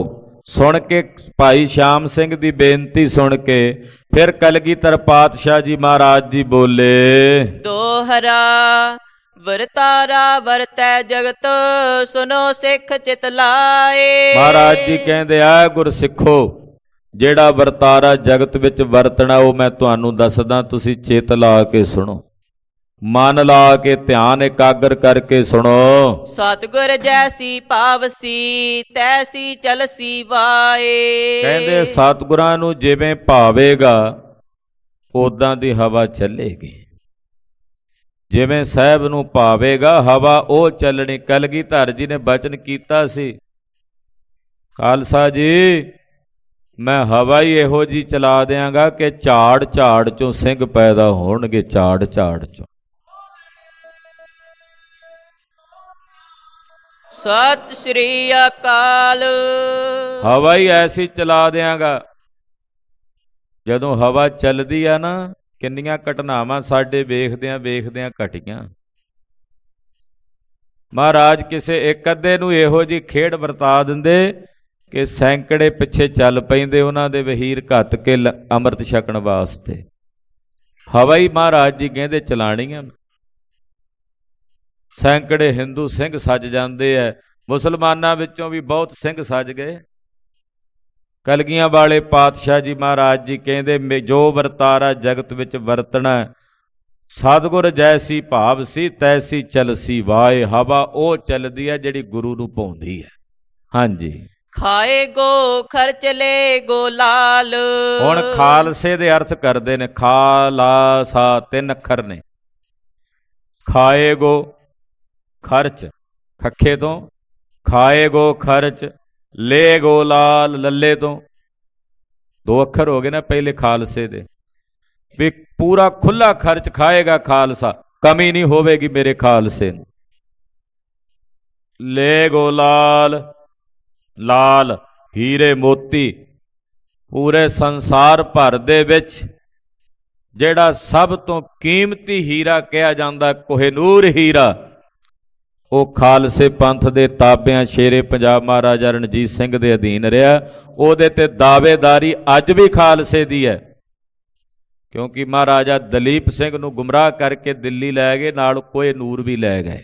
ਸੁਣ ਕੇ ਭਾਈ ਸ਼ਾਮ ਸਿੰਘ ਦੀ ਬੇਨਤੀ ਸੁਣ ਕੇ ਫਿਰ ਕਲਗੀਧਰ ਪਾਤਸ਼ਾਹ ਜੀ ਮਹਾਰਾਜ ਜੀ ਬੋਲੇ, ਦੋਹਰਾ ਵਰਤਾਰਾ ਵਰਤੈ ਜਗਤ, ਸੁਨੋ ਸਿੱਖ ਚਿਤ ਲਾਏ। ਮਹਾਰਾਜ ਜੀ ਕਹਿੰਦੇ ਆ ਗੁਰ ਸਿੱਖੋ, ਜਿਹੜਾ ਵਰਤਾਰਾ ਜਗਤ ਵਿੱਚ ਵਰਤਣਾ ਉਹ ਮੈਂ ਤੁਹਾਨੂੰ ਦੱਸਦਾ, ਤੁਸੀਂ ਚਿਤ ਲਾ ਕੇ ਸੁਣੋ, ਮਨ ਲਾ ਕੇ ਧਿਆਨ ਇਕਾਗਰ ਕਰਕੇ ਸੁਣੋ। ਸਤਿਗੁਰ ਜੈਸੀ ਭਾਵਸੀ ਤੈਸੀ ਚਲਸੀ ਵਾਏ। ਕਹਿੰਦੇ ਸਤਿਗੁਰਾਂ ਨੂੰ ਜਿਵੇਂ ਭਾਵੇਗਾ ਉਦਾਂ ਦੀ ਹਵਾ ਚੱਲੇਗੀ, ਜਿਵੇਂ ਸਾਹਿਬ ਨੂੰ ਭਾਵੇਗਾ ਹਵਾ ਉਹ ਚੱਲਣੀ। ਕਲਗੀਧਰ ਜੀ ਨੇ ਬਚਨ ਕੀਤਾ ਸੀ, ਖਾਲਸਾ ਜੀ ਮੈਂ ਹਵਾ ਹੀ ਇਹੋ ਜੀ ਚਲਾ ਦਿਆਂਗਾ ਕਿ ਝਾੜ ਝਾੜ ਚੋਂ ਸਿੰਘ ਪੈਦਾ ਹੋਣਗੇ, ਝਾੜ ਝਾੜ ਚੋਂ। ਸਤਿ ਸ੍ਰੀ ਅਕਾਲ। ਹਵਾ ਹੀ ਐਸੀ ਚਲਾ ਦਿਆਂਗਾ। ਜਦੋਂ ਹਵਾ ਚੱਲਦੀ ਆ ਨਾ, ਕਿੰਨੀਆਂ ਘਟਨਾਵਾਂ ਸਾਡੇ ਵੇਖਦਿਆਂ ਵੇਖਦਿਆਂ ਘਟੀਆਂ। ਮਹਾਰਾਜ ਕਿਸੇ ਇੱਕ ਅੱਧੇ ਨੂੰ ਇਹੋ ਜਿਹੀ ਖੇਡ ਵਰਤਾ ਦਿੰਦੇ ਕਿ ਸੈਂਕੜੇ ਪਿੱਛੇ ਚੱਲ ਪੈਂਦੇ ਉਹਨਾਂ ਦੇ ਵਹੀਰ ਘੱਤ ਕੇ ਅੰਮ੍ਰਿਤ ਛਕਣ ਵਾਸਤੇ। ਹਵਾ ਹੀ ਮਹਾਰਾਜ ਜੀ ਕਹਿੰਦੇ ਚਲਾਣੀਆਂ। ਸੈਂਕੜੇ ਹਿੰਦੂ ਸਿੰਘ ਸੱਜ ਜਾਂਦੇ ਐ, ਮੁਸਲਮਾਨਾਂ ਵਿੱਚੋਂ ਵੀ ਬਹੁਤ ਸਿੰਘ ਸੱਜ ਗਏ। ਕਲਗੀਆਂ ਵਾਲੇ ਪਾਤਸ਼ਾਹ ਜੀ ਮਹਾਰਾਜ ਜੀ ਕਹਿੰਦੇ ਜੋ ਵਰਤਾਰਾ ਜਗਤ ਵਿੱਚ ਵਰਤਣਾ, ਸਤਿਗੁਰ ਜੈਸੀ ਭਾਵ ਸੀ ਤੈਸੀ ਚਲਸੀ ਵਾਏ। ਹਵਾ ਉਹ ਚੱਲਦੀ ਹੈ ਜਿਹੜੀ ਗੁਰੂ ਨੂੰ ਭਾਉਂਦੀ ਹੈ। ਹਾਂਜੀ, ਖਾਏ ਗੋ ਖਰਚ ਲੈ ਗੋ ਲਾਲ। ਹੁਣ ਖਾਲਸੇ ਦੇ ਅਰਥ ਕਰਦੇ ਨੇ, ਖਾਲਾਸਾ ਤਿੰਨ ਅੱਖਰ ਨੇ। ਖਾਏ ਗੋ ਖਰਚ ਖੱਖੇ ਤੋਂ, ਖਾਏ ਗੋ ਖਰਚ, ਲੈ ਗੋ ਲਾਲ ਲੱਲੇ ਤੋਂ। ਦੋ ਅੱਖਰ ਹੋ ਗਏ ਨਾ ਪਹਿਲੇ ਖਾਲਸੇ ਦੇ, ਵੀ ਪੂਰਾ ਖੁੱਲਾ ਖਰਚ ਖਾਏਗਾ ਖਾਲਸਾ, ਕਮੀ ਨਹੀਂ ਹੋਵੇਗੀ ਮੇਰੇ ਖਾਲਸੇ ਨੂੰ। ਲੈ ਗੋ ਲਾਲ, ਲਾਲ ਹੀਰੇ ਮੋਤੀ। ਪੂਰੇ ਸੰਸਾਰ ਭਰ ਦੇ ਵਿੱਚ ਜਿਹੜਾ ਸਭ ਤੋਂ ਕੀਮਤੀ ਹੀਰਾ ਕਿਹਾ ਜਾਂਦਾ, ਕੋਹਿਨੂਰ ਹੀਰਾ, ਉਹ ਖਾਲਸੇ ਪੰਥ ਦੇ ਤਾਬਿਆਂ ਸ਼ੇਰੇ ਪੰਜਾਬ ਮਹਾਰਾਜਾ ਰਣਜੀਤ ਸਿੰਘ ਦੇ ਅਧੀਨ ਰਿਹਾ। ਉਹਦੇ ਤੇ ਦਾਅਵੇਦਾਰੀ ਅੱਜ ਵੀ ਖਾਲਸੇ ਦੀ ਹੈ, ਕਿਉਂਕਿ ਮਹਾਰਾਜਾ ਦਲੀਪ ਸਿੰਘ ਨੂੰ ਗੁੰਮਰਾਹ ਕਰਕੇ ਦਿੱਲੀ ਲੈ ਗਏ, ਨਾਲ ਕੋਹਿਨੂਰ ਵੀ ਲੈ ਗਏ,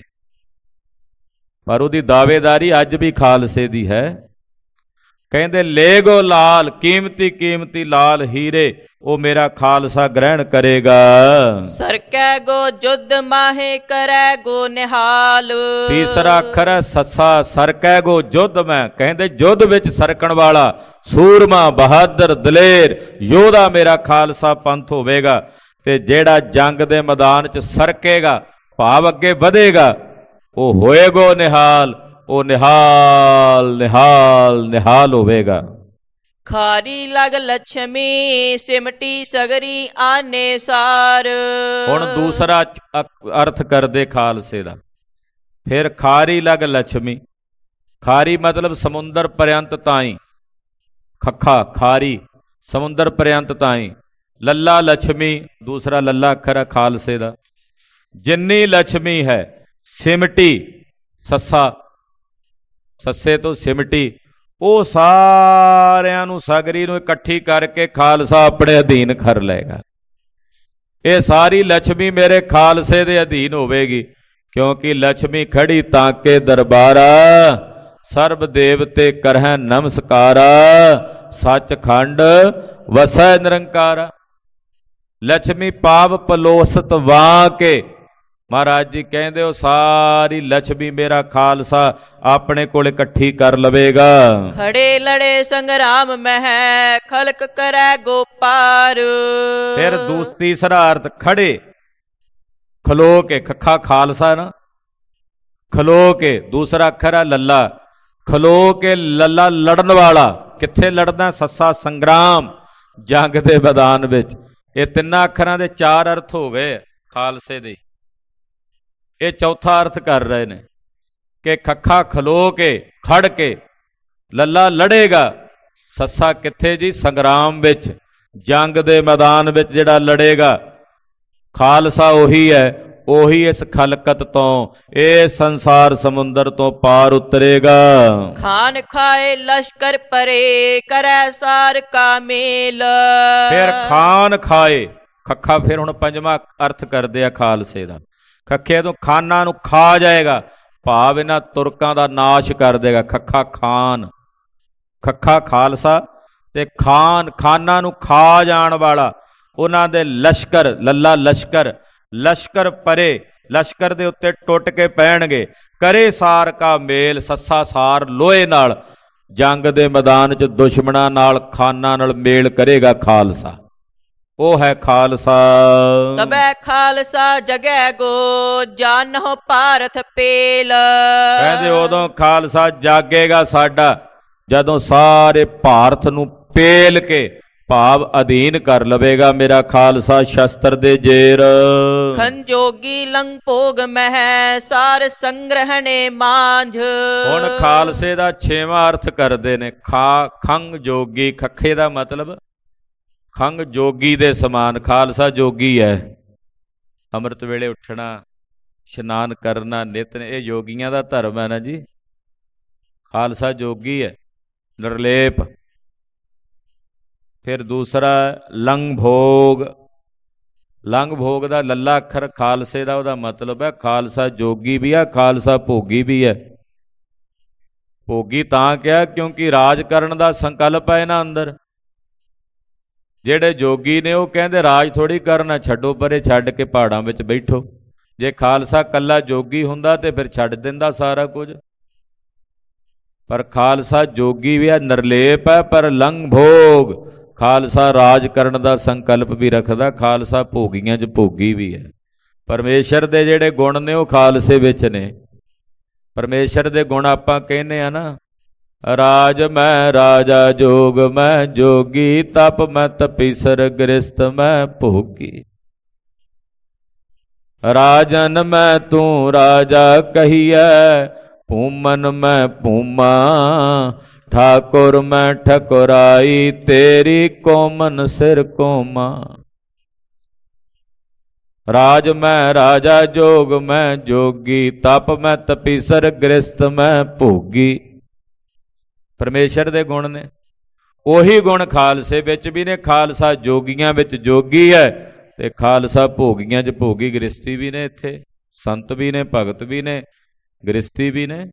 ਪਰ ਉਹਦੀ ਦਾਅਵੇਦਾਰੀ ਅੱਜ ਵੀ ਖਾਲਸੇ ਦੀ ਹੈ। ਕਹਿੰਦੇ ਲੈ ਗੋ ਲਾਲ, ਕੀਮਤੀ ਕੀਮਤੀ ਲਾਲ ਹੀਰੇ ਉਹ ਮੇਰਾ ਖਾਲਸਾ ਗ੍ਰਹਿਣ ਕਰੇਗਾ। ਸਰਕੈ ਗੋ ਜੁਧ ਮਾਹੇ ਕਰੈ ਗੋ ਨਿਹਾਲ। ਤੀਸਰਾ ਅੱਖਰ ਹੈ ਸੱਸਾ, ਸਰਕੈ ਗੋ ਜੁਧ ਮੈਂ। ਕਹਿੰਦੇ ਜੁਧ ਵਿੱਚ ਸਰਕਣ ਵਾਲਾ ਸੂਰਮਾ, ਬਹਾਦਰ, ਦਲੇਰ ਯੋਧਾ ਮੇਰਾ ਖਾਲਸਾ ਪੰਥ ਹੋਵੇਗਾ। ਤੇ ਜਿਹੜਾ ਜੰਗ ਦੇ ਮੈਦਾਨ 'ਚ ਸਰਕੇਗਾ, ਭਾਵ ਅੱਗੇ ਵਧੇਗਾ, ਉਹ ਹੋਏਗੋ ਨਿਹਾਲ। ਉਹ ਨਿਹਾਲ ਨਿਹਾਲ ਨਿਹਾਲ ਹੋਵੇਗਾ। ਖਾਰੀ ਲਗ ਲక్ష్ਮੀ ਸਿਮਟੀ ਸਗਰੀ ਆਨੇ ਸਾਰ। ਹੁਣ ਦੂਸਰਾ ਅਰਥ ਕਰਦੇ ਖਾਲਸੇ ਦਾ। ਫਿਰ ਖਾਰੀ ਲਗ ਲక్ష్ਮੀ, ਖਾਰੀ ਮਤਲਬ ਸਮੁੰਦਰ ਪਰਯੰਤ ਤਾਈਂ, ਖੱਖਾ ਖਾਰੀ ਸਮੁੰਦਰ ਪਰਯੰਤ ਤਾਈਂ। ਲੱਲਾ ਲక్ష్ਮੀ, ਦੂਸਰਾ ਲੱਲਾ ਅੱਖਰ ਹੈ ਖਾਲਸੇ ਦਾ। ਜਿੰਨੀ ਲక్ష్ਮੀ ਹੈ, ਸਿਮਟੀ ਸੱਸਾ, ਸੱਸੇ ਤੋਂ ਸਿਮਟੀ, ਉਹ ਸਾਰਿਆਂ ਨੂੰ ਸਗਰੀ ਨੂੰ ਇਕੱਠੀ ਕਰਕੇ ਖਾਲਸਾ ਆਪਣੇ ਅਧੀਨ ਕਰ ਲਏਗਾ। ਇਹ ਸਾਰੀ ਲక్ష్ਮੀ ਮੇਰੇ ਖਾਲਸੇ ਦੇ ਅਧੀਨ ਹੋਵੇਗੀ, ਕਿਉਂਕਿ ਲక్ష్ਮੀ ਖੜੀ ਤਾਂਕੇ ਦਰਬਾਰਾ, ਸਰਬ ਦੇਵਤੇ ਕਰਹਿ ਨਮਸਕਾਰਾ, ਸੱਚਖੰਡ ਵਸੈ ਨਿਰੰਕਾਰਾ। ਲక్ష్ਮੀ ਪਾਵ ਪਲੋਸਤ ਵਾਂ ਕੇ, ਮਹਾਰਾਜ ਜੀ ਕਹਿੰਦੇ ਉਹ ਸਾਰੀ ਲక్ష్ਮੀ ਮੇਰਾ ਖਾਲਸਾ ਆਪਣੇ ਕੋਲ ਇਕੱਠੀ ਕਰ ਲਵੇਗਾ। ਖੜੇ ਲੜੇ ਸੰਗਰਾਮ ਮਹਿ ਖਲਕ ਕਰੈ ਗੋਪਾਰ। ਫਿਰ ਦੂਸ ਤੀਸਰਾ ਅਰਥ ਖੜੇ, ਖਲੋ ਕੇ, ਖੱਖਾ ਖਾਲਸਾ ਨਾ, ਖਲੋ ਕੇ। ਦੂਸਰਾ ਅੱਖਰ ਹੈ ਲੱਲਾ, ਖਲੋ ਕੇ ਲੱਲਾ ਲੜਨ ਵਾਲਾ। ਕਿੱਥੇ ਲੜਦਾ? ਸੱਸਾ ਸੰਗਰਾਮ, ਜੰਗ ਦੇ ਮੈਦਾਨ ਵਿੱਚ। ਇਹ ਤਿੰਨਾਂ ਅੱਖਰਾਂ ਦੇ ਚਾਰ ਅਰਥ ਹੋ ਗਏ ਖਾਲਸੇ ਦੇ। ਇਹ ਚੌਥਾ ਅਰਥ ਕਰ ਰਹੇ ਨੇ ਕਿ ਖੱਖਾ ਖਲੋ ਕੇ, ਖੜ ਕੇ, ਲੱਲਾ ਲੜੇਗਾ। ਸੱਸਾ ਕਿੱਥੇ ਜੀ? ਸੰਗਰਾਮ ਵਿੱਚ, ਜੰਗ ਦੇ ਮੈਦਾਨ ਵਿੱਚ ਜਿਹੜਾ ਲੜੇਗਾ। ਖਾਲਸਾ ਉਹੀ ਹੈ, ਉਹੀ ਇਸ ਖਲਕਤ ਤੋਂ, ਇਹ ਸੰਸਾਰ ਸਮੁੰਦਰ ਤੋਂ ਪਾਰ ਉਤਰੇਗਾ। ਖਾਨ ਖਾਏ ਲਸ਼ਕਰ ਪਰੇ, ਕਰੈ ਸਾਰ ਕਾ ਮੇਲ। ਫਿਰ ਖਾਨ ਖਾਏ, ਖੱਖਾ ਫਿਰ ਹੁਣ ਪੰਜਵਾਂ ਅਰਥ ਕਰਦੇ ਆ ਖਾਲਸੇ ਦਾ। ਖੱਖੇ ਤੋਂ ਖਾਨਾਂ ਨੂੰ ਖਾ ਜਾਏਗਾ, ਭਾਵ ਇਹਨਾਂ ਤੁਰਕਾਂ ਦਾ ਨਾਸ਼ ਕਰ ਦੇਗਾ। ਖੱਖਾ ਖਾਨ, ਖੱਖਾ ਖਾਲਸਾ ਤੇ ਖਾਨ ਖਾਨਾਂ ਨੂੰ ਖਾ ਜਾਣ ਵਾਲਾ। ਉਹਨਾਂ ਦੇ ਲਸ਼ਕਰ, ਲੱਲਾ ਲਸ਼ਕਰ, ਲਸ਼ਕਰ ਪਰੇ, ਲਸ਼ਕਰ ਦੇ ਉੱਤੇ ਟੁੱਟ ਕੇ ਪੈਣਗੇ। ਕਰੇ ਸਾਰ ਕਾ ਮੇਲ, ਸੱਸਾ ਸਾਰ ਲੋਹੇ ਨਾਲ ਜੰਗ ਦੇ ਮੈਦਾਨ 'ਚ ਦੁਸ਼ਮਣਾਂ ਨਾਲ, ਖਾਨਾਂ ਨਾਲ ਮੇਲ ਕਰੇਗਾ ਖਾਲਸਾ। ਉਹ ਹੈ ਖਾਲਸਾ। ਤਬੈ ਖਾਲਸਾ ਜਗੈ ਗੋ, ਜਾਨਹੁ ਭਾਰਤ ਪੇਲ। ਕਹਿੰਦੇ ਉਦੋਂ ਖਾਲਸਾ ਜਾਗੇਗਾ ਸਾਡਾ, ਜਦੋਂ ਸਾਰੇ ਭਾਰਤ ਨੂੰ ਪੇਲ ਕੇ, ਭਾਵ ਅਧੀਨ ਕਰ ਲਵੇਗਾ ਮੇਰਾ ਖਾਲਸਾ ਸ਼ਸਤਰ ਦੇ ਜੇਰ। ਖੰਜੋਗੀ ਲੰਗ ਭੋਗ ਮਹਿ, ਸਾਰ ਸੰਗ੍ਰਹਣੇ ਮਾਂਝ। ਹੁਣ ਖਾਲਸੇ ਦਾ ਛੇਵਾਂ ਅਰਥ ਕਰਦੇ ਨੇ। ਖਾ ਖੰਗ ਜੋਗੀ, ਖੱਖੇ ਦਾ ਮਤਲਬ ਖੰਗ ਜੋਗੀ ਦੇ ਸਮਾਨ। ਖਾਲਸਾ ਜੋਗੀ ਹੈ। ਅੰਮ੍ਰਿਤ ਵੇਲੇ ਉੱਠਣਾ, ਇਸ਼ਨਾਨ ਕਰਨਾ, ਨਿਤ ਨੇ, ਇਹ ਯੋਗੀਆਂ ਦਾ ਧਰਮ ਹੈ ਨਾ ਜੀ। ਖਾਲਸਾ ਜੋਗੀ ਹੈ, ਨਿਰਲੇਪ। ਫਿਰ ਦੂਸਰਾ ਲੰਗ ਭੋਗ। ਲੰਗ ਭੋਗ ਦਾ ਲੱਲਾ ਅੱਖਰ ਖਾਲਸੇ ਦਾ, ਉਹਦਾ ਮਤਲਬ ਹੈ ਖਾਲਸਾ ਜੋਗੀ ਵੀ ਹੈ, ਖਾਲਸਾ ਭੋਗੀ ਵੀ ਹੈ। ਭੋਗੀ ਤਾਂ ਕਿਹਾ ਕਿਉਂਕਿ ਰਾਜ ਕਰਨ ਦਾ ਸੰਕਲਪ ਹੈ ਇਹਨਾਂ ਅੰਦਰ। ਜਿਹੜੇ ਜੋਗੀ ਨੇ ਉਹ ਕਹਿੰਦੇ ਰਾਜ ਥੋੜ੍ਹੀ ਕਰਨਾ, ਛੱਡੋ ਪਰੇ, ਛੱਡ ਕੇ ਪਹਾੜਾਂ ਵਿੱਚ ਬੈਠੋ। ਜੇ ਖਾਲਸਾ ਕੱਲਾ ਜੋਗੀ ਹੁੰਦਾ ਤੇ ਫਿਰ ਛੱਡ ਦਿੰਦਾ ਸਾਰਾ ਕੁਝ। ਪਰ ਖਾਲਸਾ ਜੋਗੀ ਵੀ ਹੈ, ਨਿਰਲੇਪ ਹੈ, ਪਰ ਲੰਗ ਭੋਗ। ਖਾਲਸਾ ਰਾਜ ਕਰਨ ਦਾ ਸੰਕਲਪ ਵੀ ਰੱਖਦਾ, ਖਾਲਸਾ ਭੋਗੀਆਂ 'ਚ ਭੋਗੀ ਵੀ ਹੈ। ਪਰਮੇਸ਼ਰ ਦੇ ਜਿਹੜੇ ਗੁਣ ਨੇ ਉਹ ਖਾਲਸੇ ਵਿੱਚ ਨੇ। ਪਰਮੇਸ਼ਰ ਦੇ ਗੁਣ ਆਪਾਂ ਕਹਿੰਦੇ ਆ ਨਾ, ਰਾਜ ਮੈਂ ਰਾਜਾ, ਜੋਗ ਮੈਂ ਜੋਗੀ, ਤਪ ਮੈਂ ਤਪੀਸਰ, ਗ੍ਰਸਤ ਮੈਂ ਭੋਗੀ। ਰਾਜਨ ਮੈਂ ਤੂੰ ਰਾਜਾ ਕਹੀਐ, ਭੂਮਨ ਮੈਂ ਭੂਮਾ, ਠਾਕੁਰ ਮੈਂ ਠਕੁਰਾਈ, ਤੇਰੀ ਕੋਮਨ ਸਿਰ ਕੋਮਾ। ਰਾਜ ਮੈਂ ਰਾਜਾ, ਜੋਗ ਮੈਂ ਜੋਗੀ, ਤਪ ਮੈਂ ਤਪੀਸਰ, ਗ੍ਰਸਤ ਮੈਂ ਭੋਗੀ। ਪਰਮੇਸ਼ਰ ਦੇ ਗੁਣ ਨੇ, ਉਹੀ ਗੁਣ ਖਾਲਸੇ ਵਿੱਚ ਵੀ ਨੇ। ਖਾਲਸਾ ਜੋਗੀਆਂ ਵਿੱਚ ਜੋਗੀ ਹੈ ਤੇ ਖਾਲਸਾ ਭੋਗੀਆਂ 'ਚ ਭੋਗੀ। ਗ੍ਰਸਤੀ ਵੀ ਨੇ, ਇੱਥੇ ਸੰਤ ਵੀ ਨੇ, ਭਗਤ ਵੀ ਨੇ, ਗ੍ਰਸਤੀ ਵੀ ਨੇ।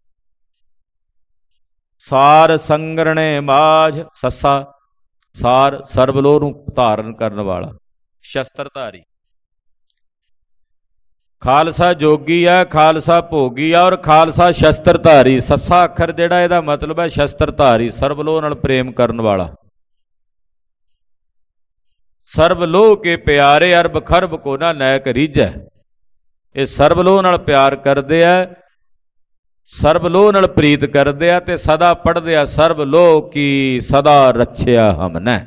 ਸਾਰ ਸੰਗਰਣੇ ਮਾਝ, ਸੱਸਾ ਸਾਰ, ਸਰਬਲੋਹ ਨੂੰ ਧਾਰਨ ਕਰਨ ਵਾਲਾ, ਸ਼ਸਤਰਧਾਰੀ। ਖਾਲਸਾ ਜੋਗੀ ਆ, ਖਾਲਸਾ ਭੋਗੀ ਆ, ਔਰ ਖਾਲਸਾ ਸ਼ਸਤਰਧਾਰੀ। ਸੱਸਾ ਅੱਖਰ ਜਿਹੜਾ, ਇਹਦਾ ਮਤਲਬ ਹੈ ਸ਼ਸਤਰਧਾਰੀ, ਸਰਬਲੋਹ ਨਾਲ ਪ੍ਰੇਮ ਕਰਨ ਵਾਲਾ। ਸਰਬਲੋਹ ਕੇ ਪਿਆਰੇ, ਅਰਬ ਖਰਬ ਕੋ ਨਾ ਨੈਕ ਰੀਝੈ। ਇਹ ਸਰਬਲੋਹ ਨਾਲ ਪਿਆਰ ਕਰਦੇ ਆ, ਸਰਬਲੋਹ ਨਾਲ ਪ੍ਰੀਤ ਕਰਦੇ ਆ, ਤੇ ਸਦਾ ਪੜ੍ਹਦੇ ਆ, ਸਰਬਲੋਹ ਕੀ ਸਦਾ ਰੱਛਿਆ ਹਮਨੈ।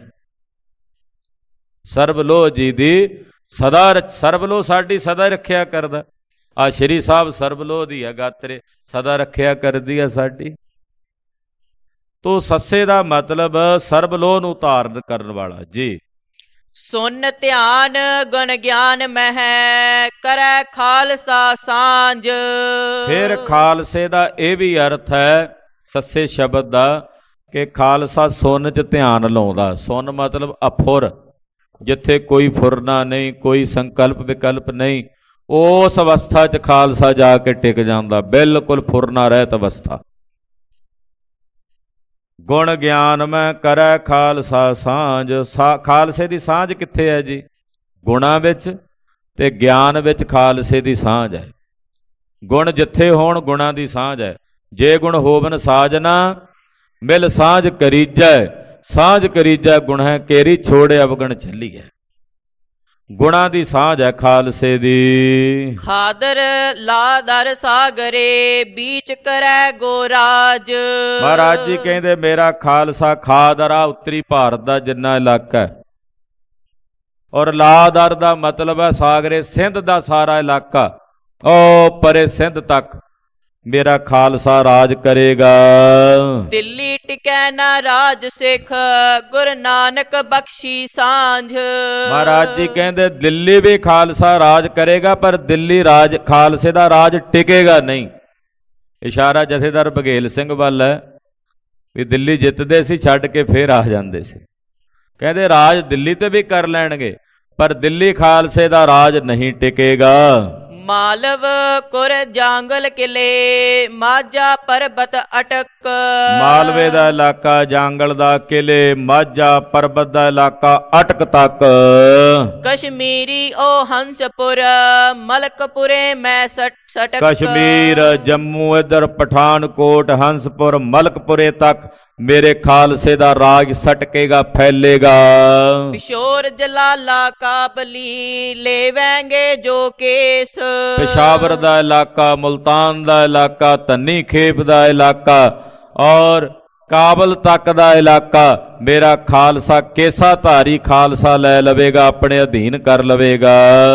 ਸਰਬਲੋਹ ਜੀ ਦੀ ਸਦਾ, ਸਰਬਲੋਹ ਸਾਡੀ ਸਦਾ ਰੱਖਿਆ ਕਰਦਾ। ਆ ਸ਼੍ਰੀ ਸਾਹਿਬ ਸਰਬਲੋਹ ਦੀ ਆ ਗਾਤਰੇ, ਸਦਾ ਰੱਖਿਆ ਕਰਦੀ ਆ ਸਾਡੀ। ਤੋ ਸੱਸੇ ਦਾ ਮਤਲਬ ਸਰਬਲੋਹ ਨੂੰ ਧਾਰਨ ਕਰਨ ਵਾਲਾ ਜੀ। ਸੁਨ ਧਿਆਨ ਗੁਣ ਗਿਆਨ ਮਹਿ, ਕਰੈ ਖਾਲਸਾ ਸਾਂਝ। ਫਿਰ ਖਾਲਸੇ ਦਾ ਇਹ ਵੀ ਅਰਥ ਹੈ ਸੱਸੇ ਸ਼ਬਦ ਦਾ ਕਿ ਖਾਲਸਾ ਸੁਨ 'ਚ ਧਿਆਨ ਲਾਉਂਦਾ। ਸੁਨ ਮਤਲਬ ਅਫੁਰ, ਜਿੱਥੇ ਕੋਈ ਫੁਰਨਾ ਨਹੀਂ, ਕੋਈ ਸੰਕਲਪ ਵਿਕਲਪ ਨਹੀਂ, ਉਸ ਅਵਸਥਾ 'ਚ ਖਾਲਸਾ ਜਾ ਕੇ ਟਿਕ ਜਾਂਦਾ, ਬਿਲਕੁਲ ਫੁਰਨਾ ਰਹਿਤ ਅਵਸਥਾ। ਗੁਣ ਗਿਆਨ ਮੈਂ ਕਰੈ ਖਾਲਸਾ ਸਾਂਝ। ਸਾ ਖਾਲਸੇ ਦੀ ਸਾਂਝ ਕਿੱਥੇ ਹੈ ਜੀ? ਗੁਣਾਂ ਵਿੱਚ ਤੇ ਗਿਆਨ ਵਿੱਚ ਖਾਲਸੇ ਦੀ ਸਾਂਝ ਹੈ। ਗੁਣ ਜਿੱਥੇ ਹੋਣ, ਗੁਣਾਂ ਦੀ ਸਾਂਝ ਹੈ। ਜੇ ਗੁਣ ਹੋਵਨ ਸਾਜਨਾ, ਮਿਲ ਸਾਂਝ ਕਰੀਜੈ। ਸਾਂਝ ਕਰੀਜੈ ਗੁਣ ਹੈ, ਕੇਰੀ ਛੋੜੇ ਅਵਗਣ ਚੱਲੀਐ। ਗੁਣਾਂ ਦੀ ਸਾਂਝ ਹੈ ਖਾਲਸੇ ਦੀ। ਹਾਦਰ ਲਾਦਰ ਸਾਗਰੇ, ਬੀਚ ਕਰੈ ਗੋਰਾਜ। ਮਹਾਰਾਜ ਜੀ ਕਹਿੰਦੇ ਮੇਰਾ ਖਾਲਸਾ ਖਾਦਰਾ ਉੱਤਰੀ ਭਾਰਤ ਦਾ ਜਿੰਨਾ ਇਲਾਕਾ ਹੈ, ਔਰ ਲਾਦਰ ਦਾ ਮਤਲਬ ਹੈ ਸਾਗਰੇ, ਸਿੰਧ ਦਾ ਸਾਰਾ ਇਲਾਕਾ, ਉਹ ਪਰੇ ਸਿੰਧ ਤੱਕ ਮੇਰਾ ਖਾਲਸਾ ਰਾਜ ਕਰੇਗਾ। ਦਿੱਲੀ ਟਿਕੈ ਨਾ ਰਾਜ ਸਿੱਖ, ਗੁਰ ਨਾਨਕ ਬਖਸ਼ੀ ਸਾਂਝ। ਮਹਾਰਾਜ ਜੀ ਕਹਿੰਦੇ ਦਿੱਲੀ ਵੀ ਖਾਲਸਾ ਰਾਜ ਕਰੇਗਾ, ਪਰ ਦਿੱਲੀ ਰਾਜ ਖਾਲਸੇ ਦਾ ਰਾਜ ਟਿਕੇਗਾ ਨਹੀਂ। ਇਸ਼ਾਰਾ ਜਥੇਦਾਰ ਬਘੇਲ ਸਿੰਘ ਵੱਲ ਹੈ ਵੀ ਦਿੱਲੀ ਜਿੱਤਦੇ ਸੀ, ਛੱਡ ਕੇ ਫੇਰ ਆ ਜਾਂਦੇ ਸੀ। ਕਹਿੰਦੇ ਰਾਜ ਦਿੱਲੀ ਤੇ ਵੀ ਕਰ ਲੈਣਗੇ, ਪਰ ਦਿੱਲੀ ਖਾਲਸੇ ਦਾ ਰਾਜ ਨਹੀਂ ਟਿਕੇਗਾ। ਮਾਲਵ ਕੁਰ ਜਾਂਗਲ ਕਿਲੇ, ਮਾਝਾ ਪਰਬਤ ਅਟਕ। ਮਾਲਵੇ ਦਾ ਇਲਾਕਾ, ਜਾਂਗਲ ਦਾ ਕਿਲੇ, ਮਾਝਾ ਪਰਬਤ ਦਾ ਇਲਾਕਾ ਅਟਕ ਤੱਕ। ਕਸ਼ਮੀਰੀ ਓ ਹੰਸਪੁਰ, ਮਲਕਪੁਰੇ ਮੈਂ ਸਟ ਸਟਕ। ਕਸ਼ਮੀਰ, ਜੰਮੂ, ਇਧਰ ਪਠਾਨਕੋਟ, ਹੰਸਪੁਰ, ਮਲਕਪੁਰੇ ਤੱਕ ਮੇਰੇ ਖਾਲਸੇ ਦਾ ਰਾਜ ਸਟਕੇਗਾ, ਫੈਲੇਗਾ। ਪਿਸ਼ੋਰ ਜਲਾਲਾ ਕਾਬਲੀ, ਲੇਵੈਂਗੇ ਜੋ ਕੇਸ। ਪਿਸ਼ਾਵਰ ਦਾ ਇਲਾਕਾ, ਮੁਲਤਾਨ ਦਾ ਇਲਾਕਾ, ਧੰਨੀ ਖੇਪ ਦਾ ਇਲਾਕਾ ਔਰ ਕਾਬਲ ਤੱਕ ਦਾ ਇਲਾਕਾ ਮੇਰਾ ਖਾਲਸਾ ਕੇਸਾ ਧਾਰੀ ਖਾਲਸਾ ਲੈ ਲਵੇਗਾ, ਆਪਣੇ ਅਧੀਨ ਕਰ ਲਵੇਗਾ।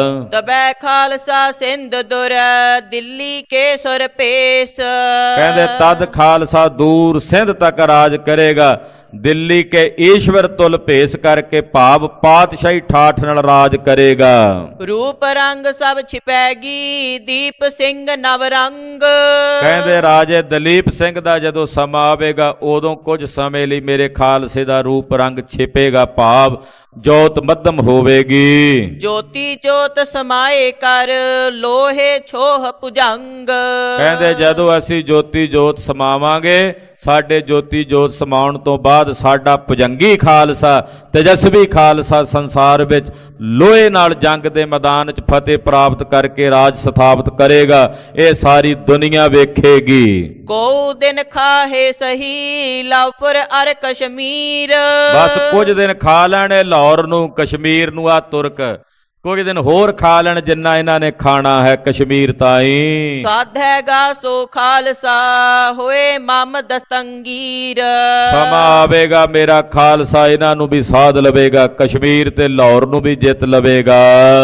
ਤਬੈ ਖਾਲਸਾ ਸਿੰਧ ਦੁਰ, ਦਿੱਲੀ ਕੇ ਸੁਰ ਪੇਸ। ਕਹਿੰਦੇ ਤਦ ਖਾਲਸਾ ਦੂਰ ਸਿੰਧ ਤੱਕ ਰਾਜ ਕਰੇਗਾ, ਦਿੱਲੀ ਕੇ ਈਸ਼ਵਰ ਤੁਲ ਭੇਸ ਕਰਕੇ, ਭਾਵ ਪਾਤਸ਼ਾਹੀ ਠਾਠ ਨਾਲ ਰਾਜ ਕਰੇਗਾ। ਰੂਪ ਰੰਗ ਸਭ ਛਿਪੈਗੀ, ਦੀਪ ਸਿੰਘ ਨਵ ਰੰਗ। ਕਹਿੰਦੇ ਰਾਜੇ ਦਲੀਪ ਸਿੰਘ ਦਾ ਜਦੋਂ ਸਮਾਂ ਆਵੇਗਾ, ਉਦੋਂ ਕੁਝ ਸਮੇਂ ਲਈ ਮੇਰੇ ਖਾਲਸੇ ਦਾ ਰੂਪ ਰੰਗ ਛਿਪੇਗਾ, ਭਾਵ ਜੋਤ ਮੱਧਮ ਹੋਵੇਗੀ। ਜੋਤੀ ਜੋਤ ਸਮਾਏ ਕਰ, ਲੋਹੇ ਛੋਹ ਭੁਜੰਗ। ਕਹਿੰਦੇ ਜਦੋਂ ਅਸੀਂ ਜੋਤੀ ਜੋਤ ਸਮਾਵਾਂਗੇ, ਸਾਡੇ ਜੋਤੀ ਜੋਤ ਸਮਾਉਣ ਤੋਂ ਬਾਅਦ ਸਾਡਾ ਭੁਜੰਗੀ ਖਾਲਸਾ, ਤੇਜਸਵੀ ਖਾਲਸਾ ਸੰਸਾਰ ਵਿੱਚ ਲੋਹੇ ਨਾਲ ਜੰਗ ਦੇ ਮੈਦਾਨ 'ਚ ਫਤਿਹ ਪ੍ਰਾਪਤ ਕਰਕੇ ਰਾਜ ਸਥਾਪਿਤ ਕਰੇਗਾ। ਇਹ ਸਾਰੀ ਦੁਨੀਆ ਵੇਖੇਗੀ। ਕੋ ਦਿਨ ਖਾਹੇ ਸਹੀ, ਲਾਹੌਰ ਅਰ ਕਸ਼ਮੀਰ। ਬਸ ਕੁਝ ਦਿਨ ਖਾ ਲੈਣੇ ਲਾਹੌਰ ਨੂੰ, ਕਸ਼ਮੀਰ ਨੂੰ, ਆ ਤੁਰਕ ਕੁਝ ਦਿਨ ਹੋਰ ਖਾ ਲੈਣ ਜਿੰਨਾ ਇਹਨਾਂ ਨੇ ਖਾਣਾ ਹੈ ਕਸ਼ਮੀਰ ਤਾਈਂ। ਸਾਧੈਗਾ ਸੋ ਖਾਲਸਾ, ਹੋਏ ਮਮ ਦਸਤੰਗੀਰ। ਸਮਾਂ ਆਵੇਗਾ ਮੇਰਾ ਖਾਲਸਾ ਇਹਨਾਂ ਨੂੰ ਵੀ ਸਾਧ ਲਵੇਗਾ, ਕਸ਼ਮੀਰ ਤੇ ਲਾਹੌਰ ਨੂੰ ਵੀ ਜਿੱਤ ਲਵੇਗਾ।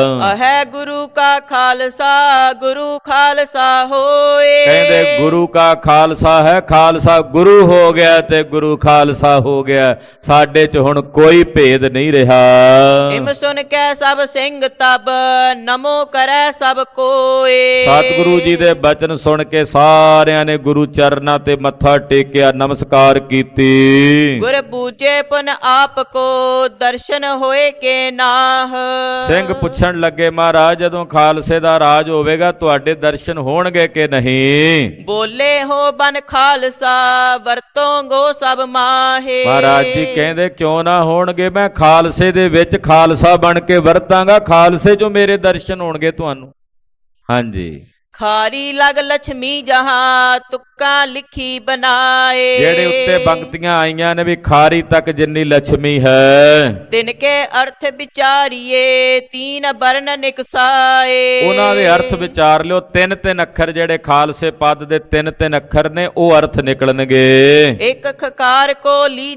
ਅਹੈ ਗੁਰੂ ਕਾ ਖਾਲਸਾ, ਗੁਰੂ ਖਾਲਸਾ ਹੋਏ। ਕਹਿੰਦੇ ਗੁਰੂ ਕਾ ਖਾਲਸਾ ਹੈ, ਖਾਲਸਾ ਗੁਰੂ ਹੋ ਗਿਆ ਤੇ ਗੁਰੂ ਖਾਲਸਾ ਹੋ ਗਿਆ, ਸਾਡੇ 'ਚ ਹੁਣ ਕੋਈ ਭੇਦ ਨਹੀਂ ਰਿਹਾ। ਇਮ ਸੁਨ ਕੇ ਸਭ ਸਿੰਘ ਤਬ, ਨਮੋ ਕਰੈ ਸਭ ਕੋਏ। ਸਤਿਗੁਰੂ ਜੀ ਦੇ ਬਚਨ ਸੁਣ ਕੇ ਸਾਰਿਆਂ ਨੇ ਗੁਰੂ ਚਰਨਾਂ ਤੇ ਮੱਥਾ ਟੇਕਿਆ, ਨਮਸਕਾਰ ਕੀਤੀ। ਗੁਰ ਬੂਝੇ ਪੁਨ ਆਪ ਕੋ, ਦਰਸ਼ਨ ਹੋਏ ਕੇ ਨਾਹ। ਸਿੰਘ ਪੁੱਛਣ ਲੱਗੇ ਮਹਾਰਾਜ ਜਦੋਂ ਖਾਲਸੇ ਦਾ ਰਾਜ ਹੋਵੇਗਾ ਤੁਹਾਡੇ ਦਰਸ਼ਨ ਹੋਣਗੇ ਕਿ ਨਹੀਂ? ਬੋਲੇ ਹੋ ਬਨ ਖਾਲਸਾ, ਵਰਤੋਂਗੋ ਸਭ ਮਾਹੇ। ਮਹਾਰਾਜ ਜੀ ਕਹਿੰਦੇ ਕਿਉਂ ਨਾ ਹੋਣਗੇ, ਮੈਂ ਖਾਲਸੇ ਦੇ ਵਿੱਚ ਖਾਲਸਾ ਬਣ ਕੇ ਵਰਤਾਂਗਾ, ਖਾਲਸੇ ਚੋਂ ਮੇਰੇ ਦਰਸ਼ਨ ਹੋਣਗੇ ਤੁਹਾਨੂੰ। ਹਾਂਜੀ। ਖਾਰੀ ਲਗ ਲక్ష్ਮੀ ਜਹਾਂ, ਤੁਕਾਂ ਲਿਖੀ ਬਣਾਏ। ਜਿਹੜੇ ਉੱਤੇ ਪੰਕਤੀਆਂ ਆਈਆਂ ਨੇ ਵੀ ਖਾਰੀ ਤੱਕ ਜਿੰਨੀ ਲక్ష్ਮੀ ਹੈ, ਤਿਨ ਕੇ ਅਰਥ ਵਿਚਾਰੀਏ, ਤੀਨ ਬਰਨ ਨਿਕਸਾਏ। ਉਹਨਾਂ ਦੇ ਅਰਥ ਵਿਚਾਰ ਲਿਓ। ਤਿੰਨ ਤਿੰਨ ਅੱਖਰ ਜਿਹੜੇ ਖਾਲਸੇ ਪਦ ਦੇ ਤਿੰਨ ਤਿੰਨ ਅੱਖਰ ਨੇ, ਉਹ ਅਰਥ ਨਿਕਲਣਗੇ। ਇੱਕ ਖਕਾਰ ਕੋ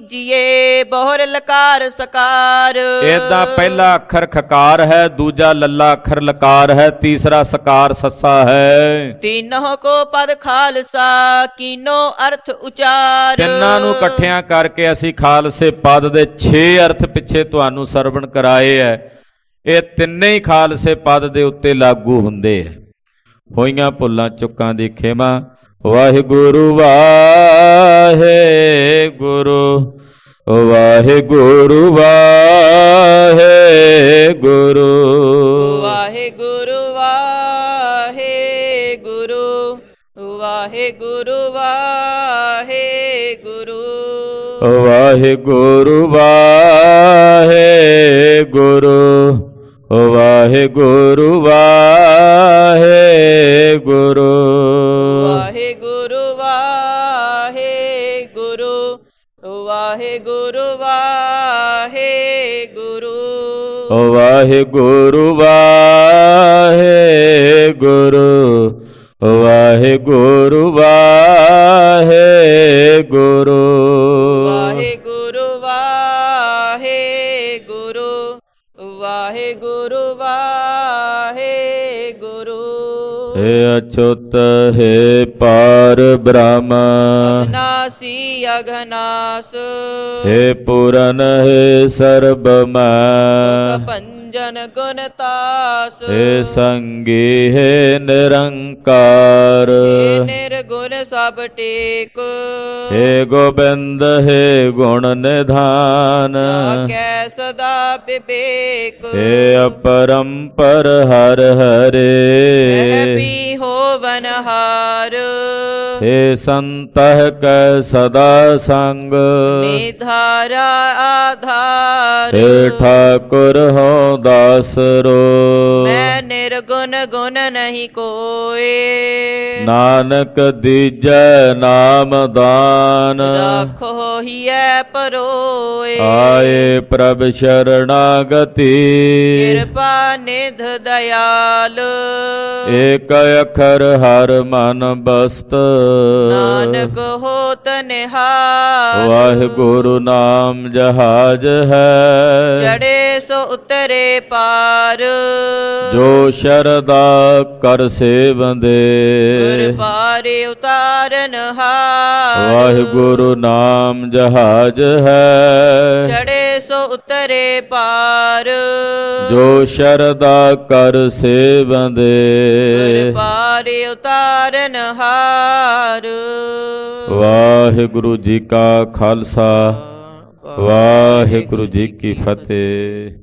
ਲੀਜੀਏ, ਬਹੁਰ ਲਕਾਰ ਸਕਾਰ। ਇਹਦਾ ਪਹਿਲਾ ਅੱਖਰ ਖਕਾਰ ਹੈ, ਦੂਜਾ ਲੱਲਾ ਅੱਖਰ ਲਕਾਰ ਹੈ, ਤੀਸਰਾ ਸਕਾਰ ਸੱਸਾ ਹੈ। ਤਿੰਨੋਂ ਕੋ ਪਦ ਖਾਲਸਾ, ਕੀਨੋ ਅਰਥ ਉਚਾਰ। ਤਿੰਨਾਂ ਨੂੰ ਇਕੱਠਿਆਂ ਕਰਕੇ ਅਸੀਂ ਖਾਲਸੇ ਪਦ ਦੇ ਛੇ ਅਰਥ ਪਿੱਛੇ ਤੁਹਾਨੂੰ ਸਰਵਣ ਕਰਾਏ ਐ। ਇਹ ਤਿੰਨੇ ਹੀ ਖਾਲਸੇ ਪਦ ਦੇ ਉੱਤੇ ਲਾਗੂ ਹੁੰਦੇ ਐ। ਹੋਈਆਂ ਭੁੱਲਾਂ ਚੁੱਕਾਂ ਦੀ ਖੇਮਾ। ਵਾਹਿਗੁਰੂ ਵਾਹਿਗੁਰੂ, ਵਾਹਿਗੁਰੂ ਵਾਹਿਗੁਰੂ, ਵਾਹਿਗੁਰੂ ਵਾਹਿਗੁਰੂ, ਵਾਹਿਗੁਰੂ ਵਾਹਿਗੁਰੂ, ਵਾਹਿਗੁਰੂ ਵਾਹਿਗੁਰੂ, ਵਾਹਿਗੁਰੂ ਵਾਹਿਗੁਰੂ, ਵਾਹਿਗੁਰੂ ਵਾਹਿਗੁਰੂ, ਵਾਹਿਗੁਰੂ ਵਾਹਿਗੁਰੂ, ਵਾਹਿਗੁਰੂ ਵਾਹਿਗੁਰੂ, ਵਾਹਿਗੁਰੂ ਵਾਹਿਗੁਰੂ, ਵਾਹਿਗੁਰੂ ਵਾਹਿਗੁਰੂ, ਵਾਹਿਗੁਰੂ ਵਾਹਿਗੁਰੂ। हे अच्युत हे पार ब्रह्म अविनाशी अघनाश हे पूरन हे सर्वमय दुख भंजन गुणतास हे संगी हे निरंकार हे निर्गुण सब टेक हे गोविंद हे गुण निधान जाके सदा विवेक हे अपरंपर हर हरे वह भी होवन हार हे संतह कै सदा संग निधारा आधार हे ठाकुर हो दासरो मैं निर्गुण गुण नहीं कोय नानक दीजै नाम दान राखो हिय परोए आए प्रभ शरणागति कृपा निध दयाल एक अखर हर मन बस्त नानक होत निहाल वाहिगुरु नाम जहाज है चढ़े सो उतरे पार जो शरदा कर सेवंदे गुर पारे उतारन हार वाहिगुरु नाम जहाज है चढ़े सो उतरे पार जो शरदा कर सेवंदे गुर पारे उतारन हार वाहिगुरु जी का खालसा वाहिगुरु जी की फतेह।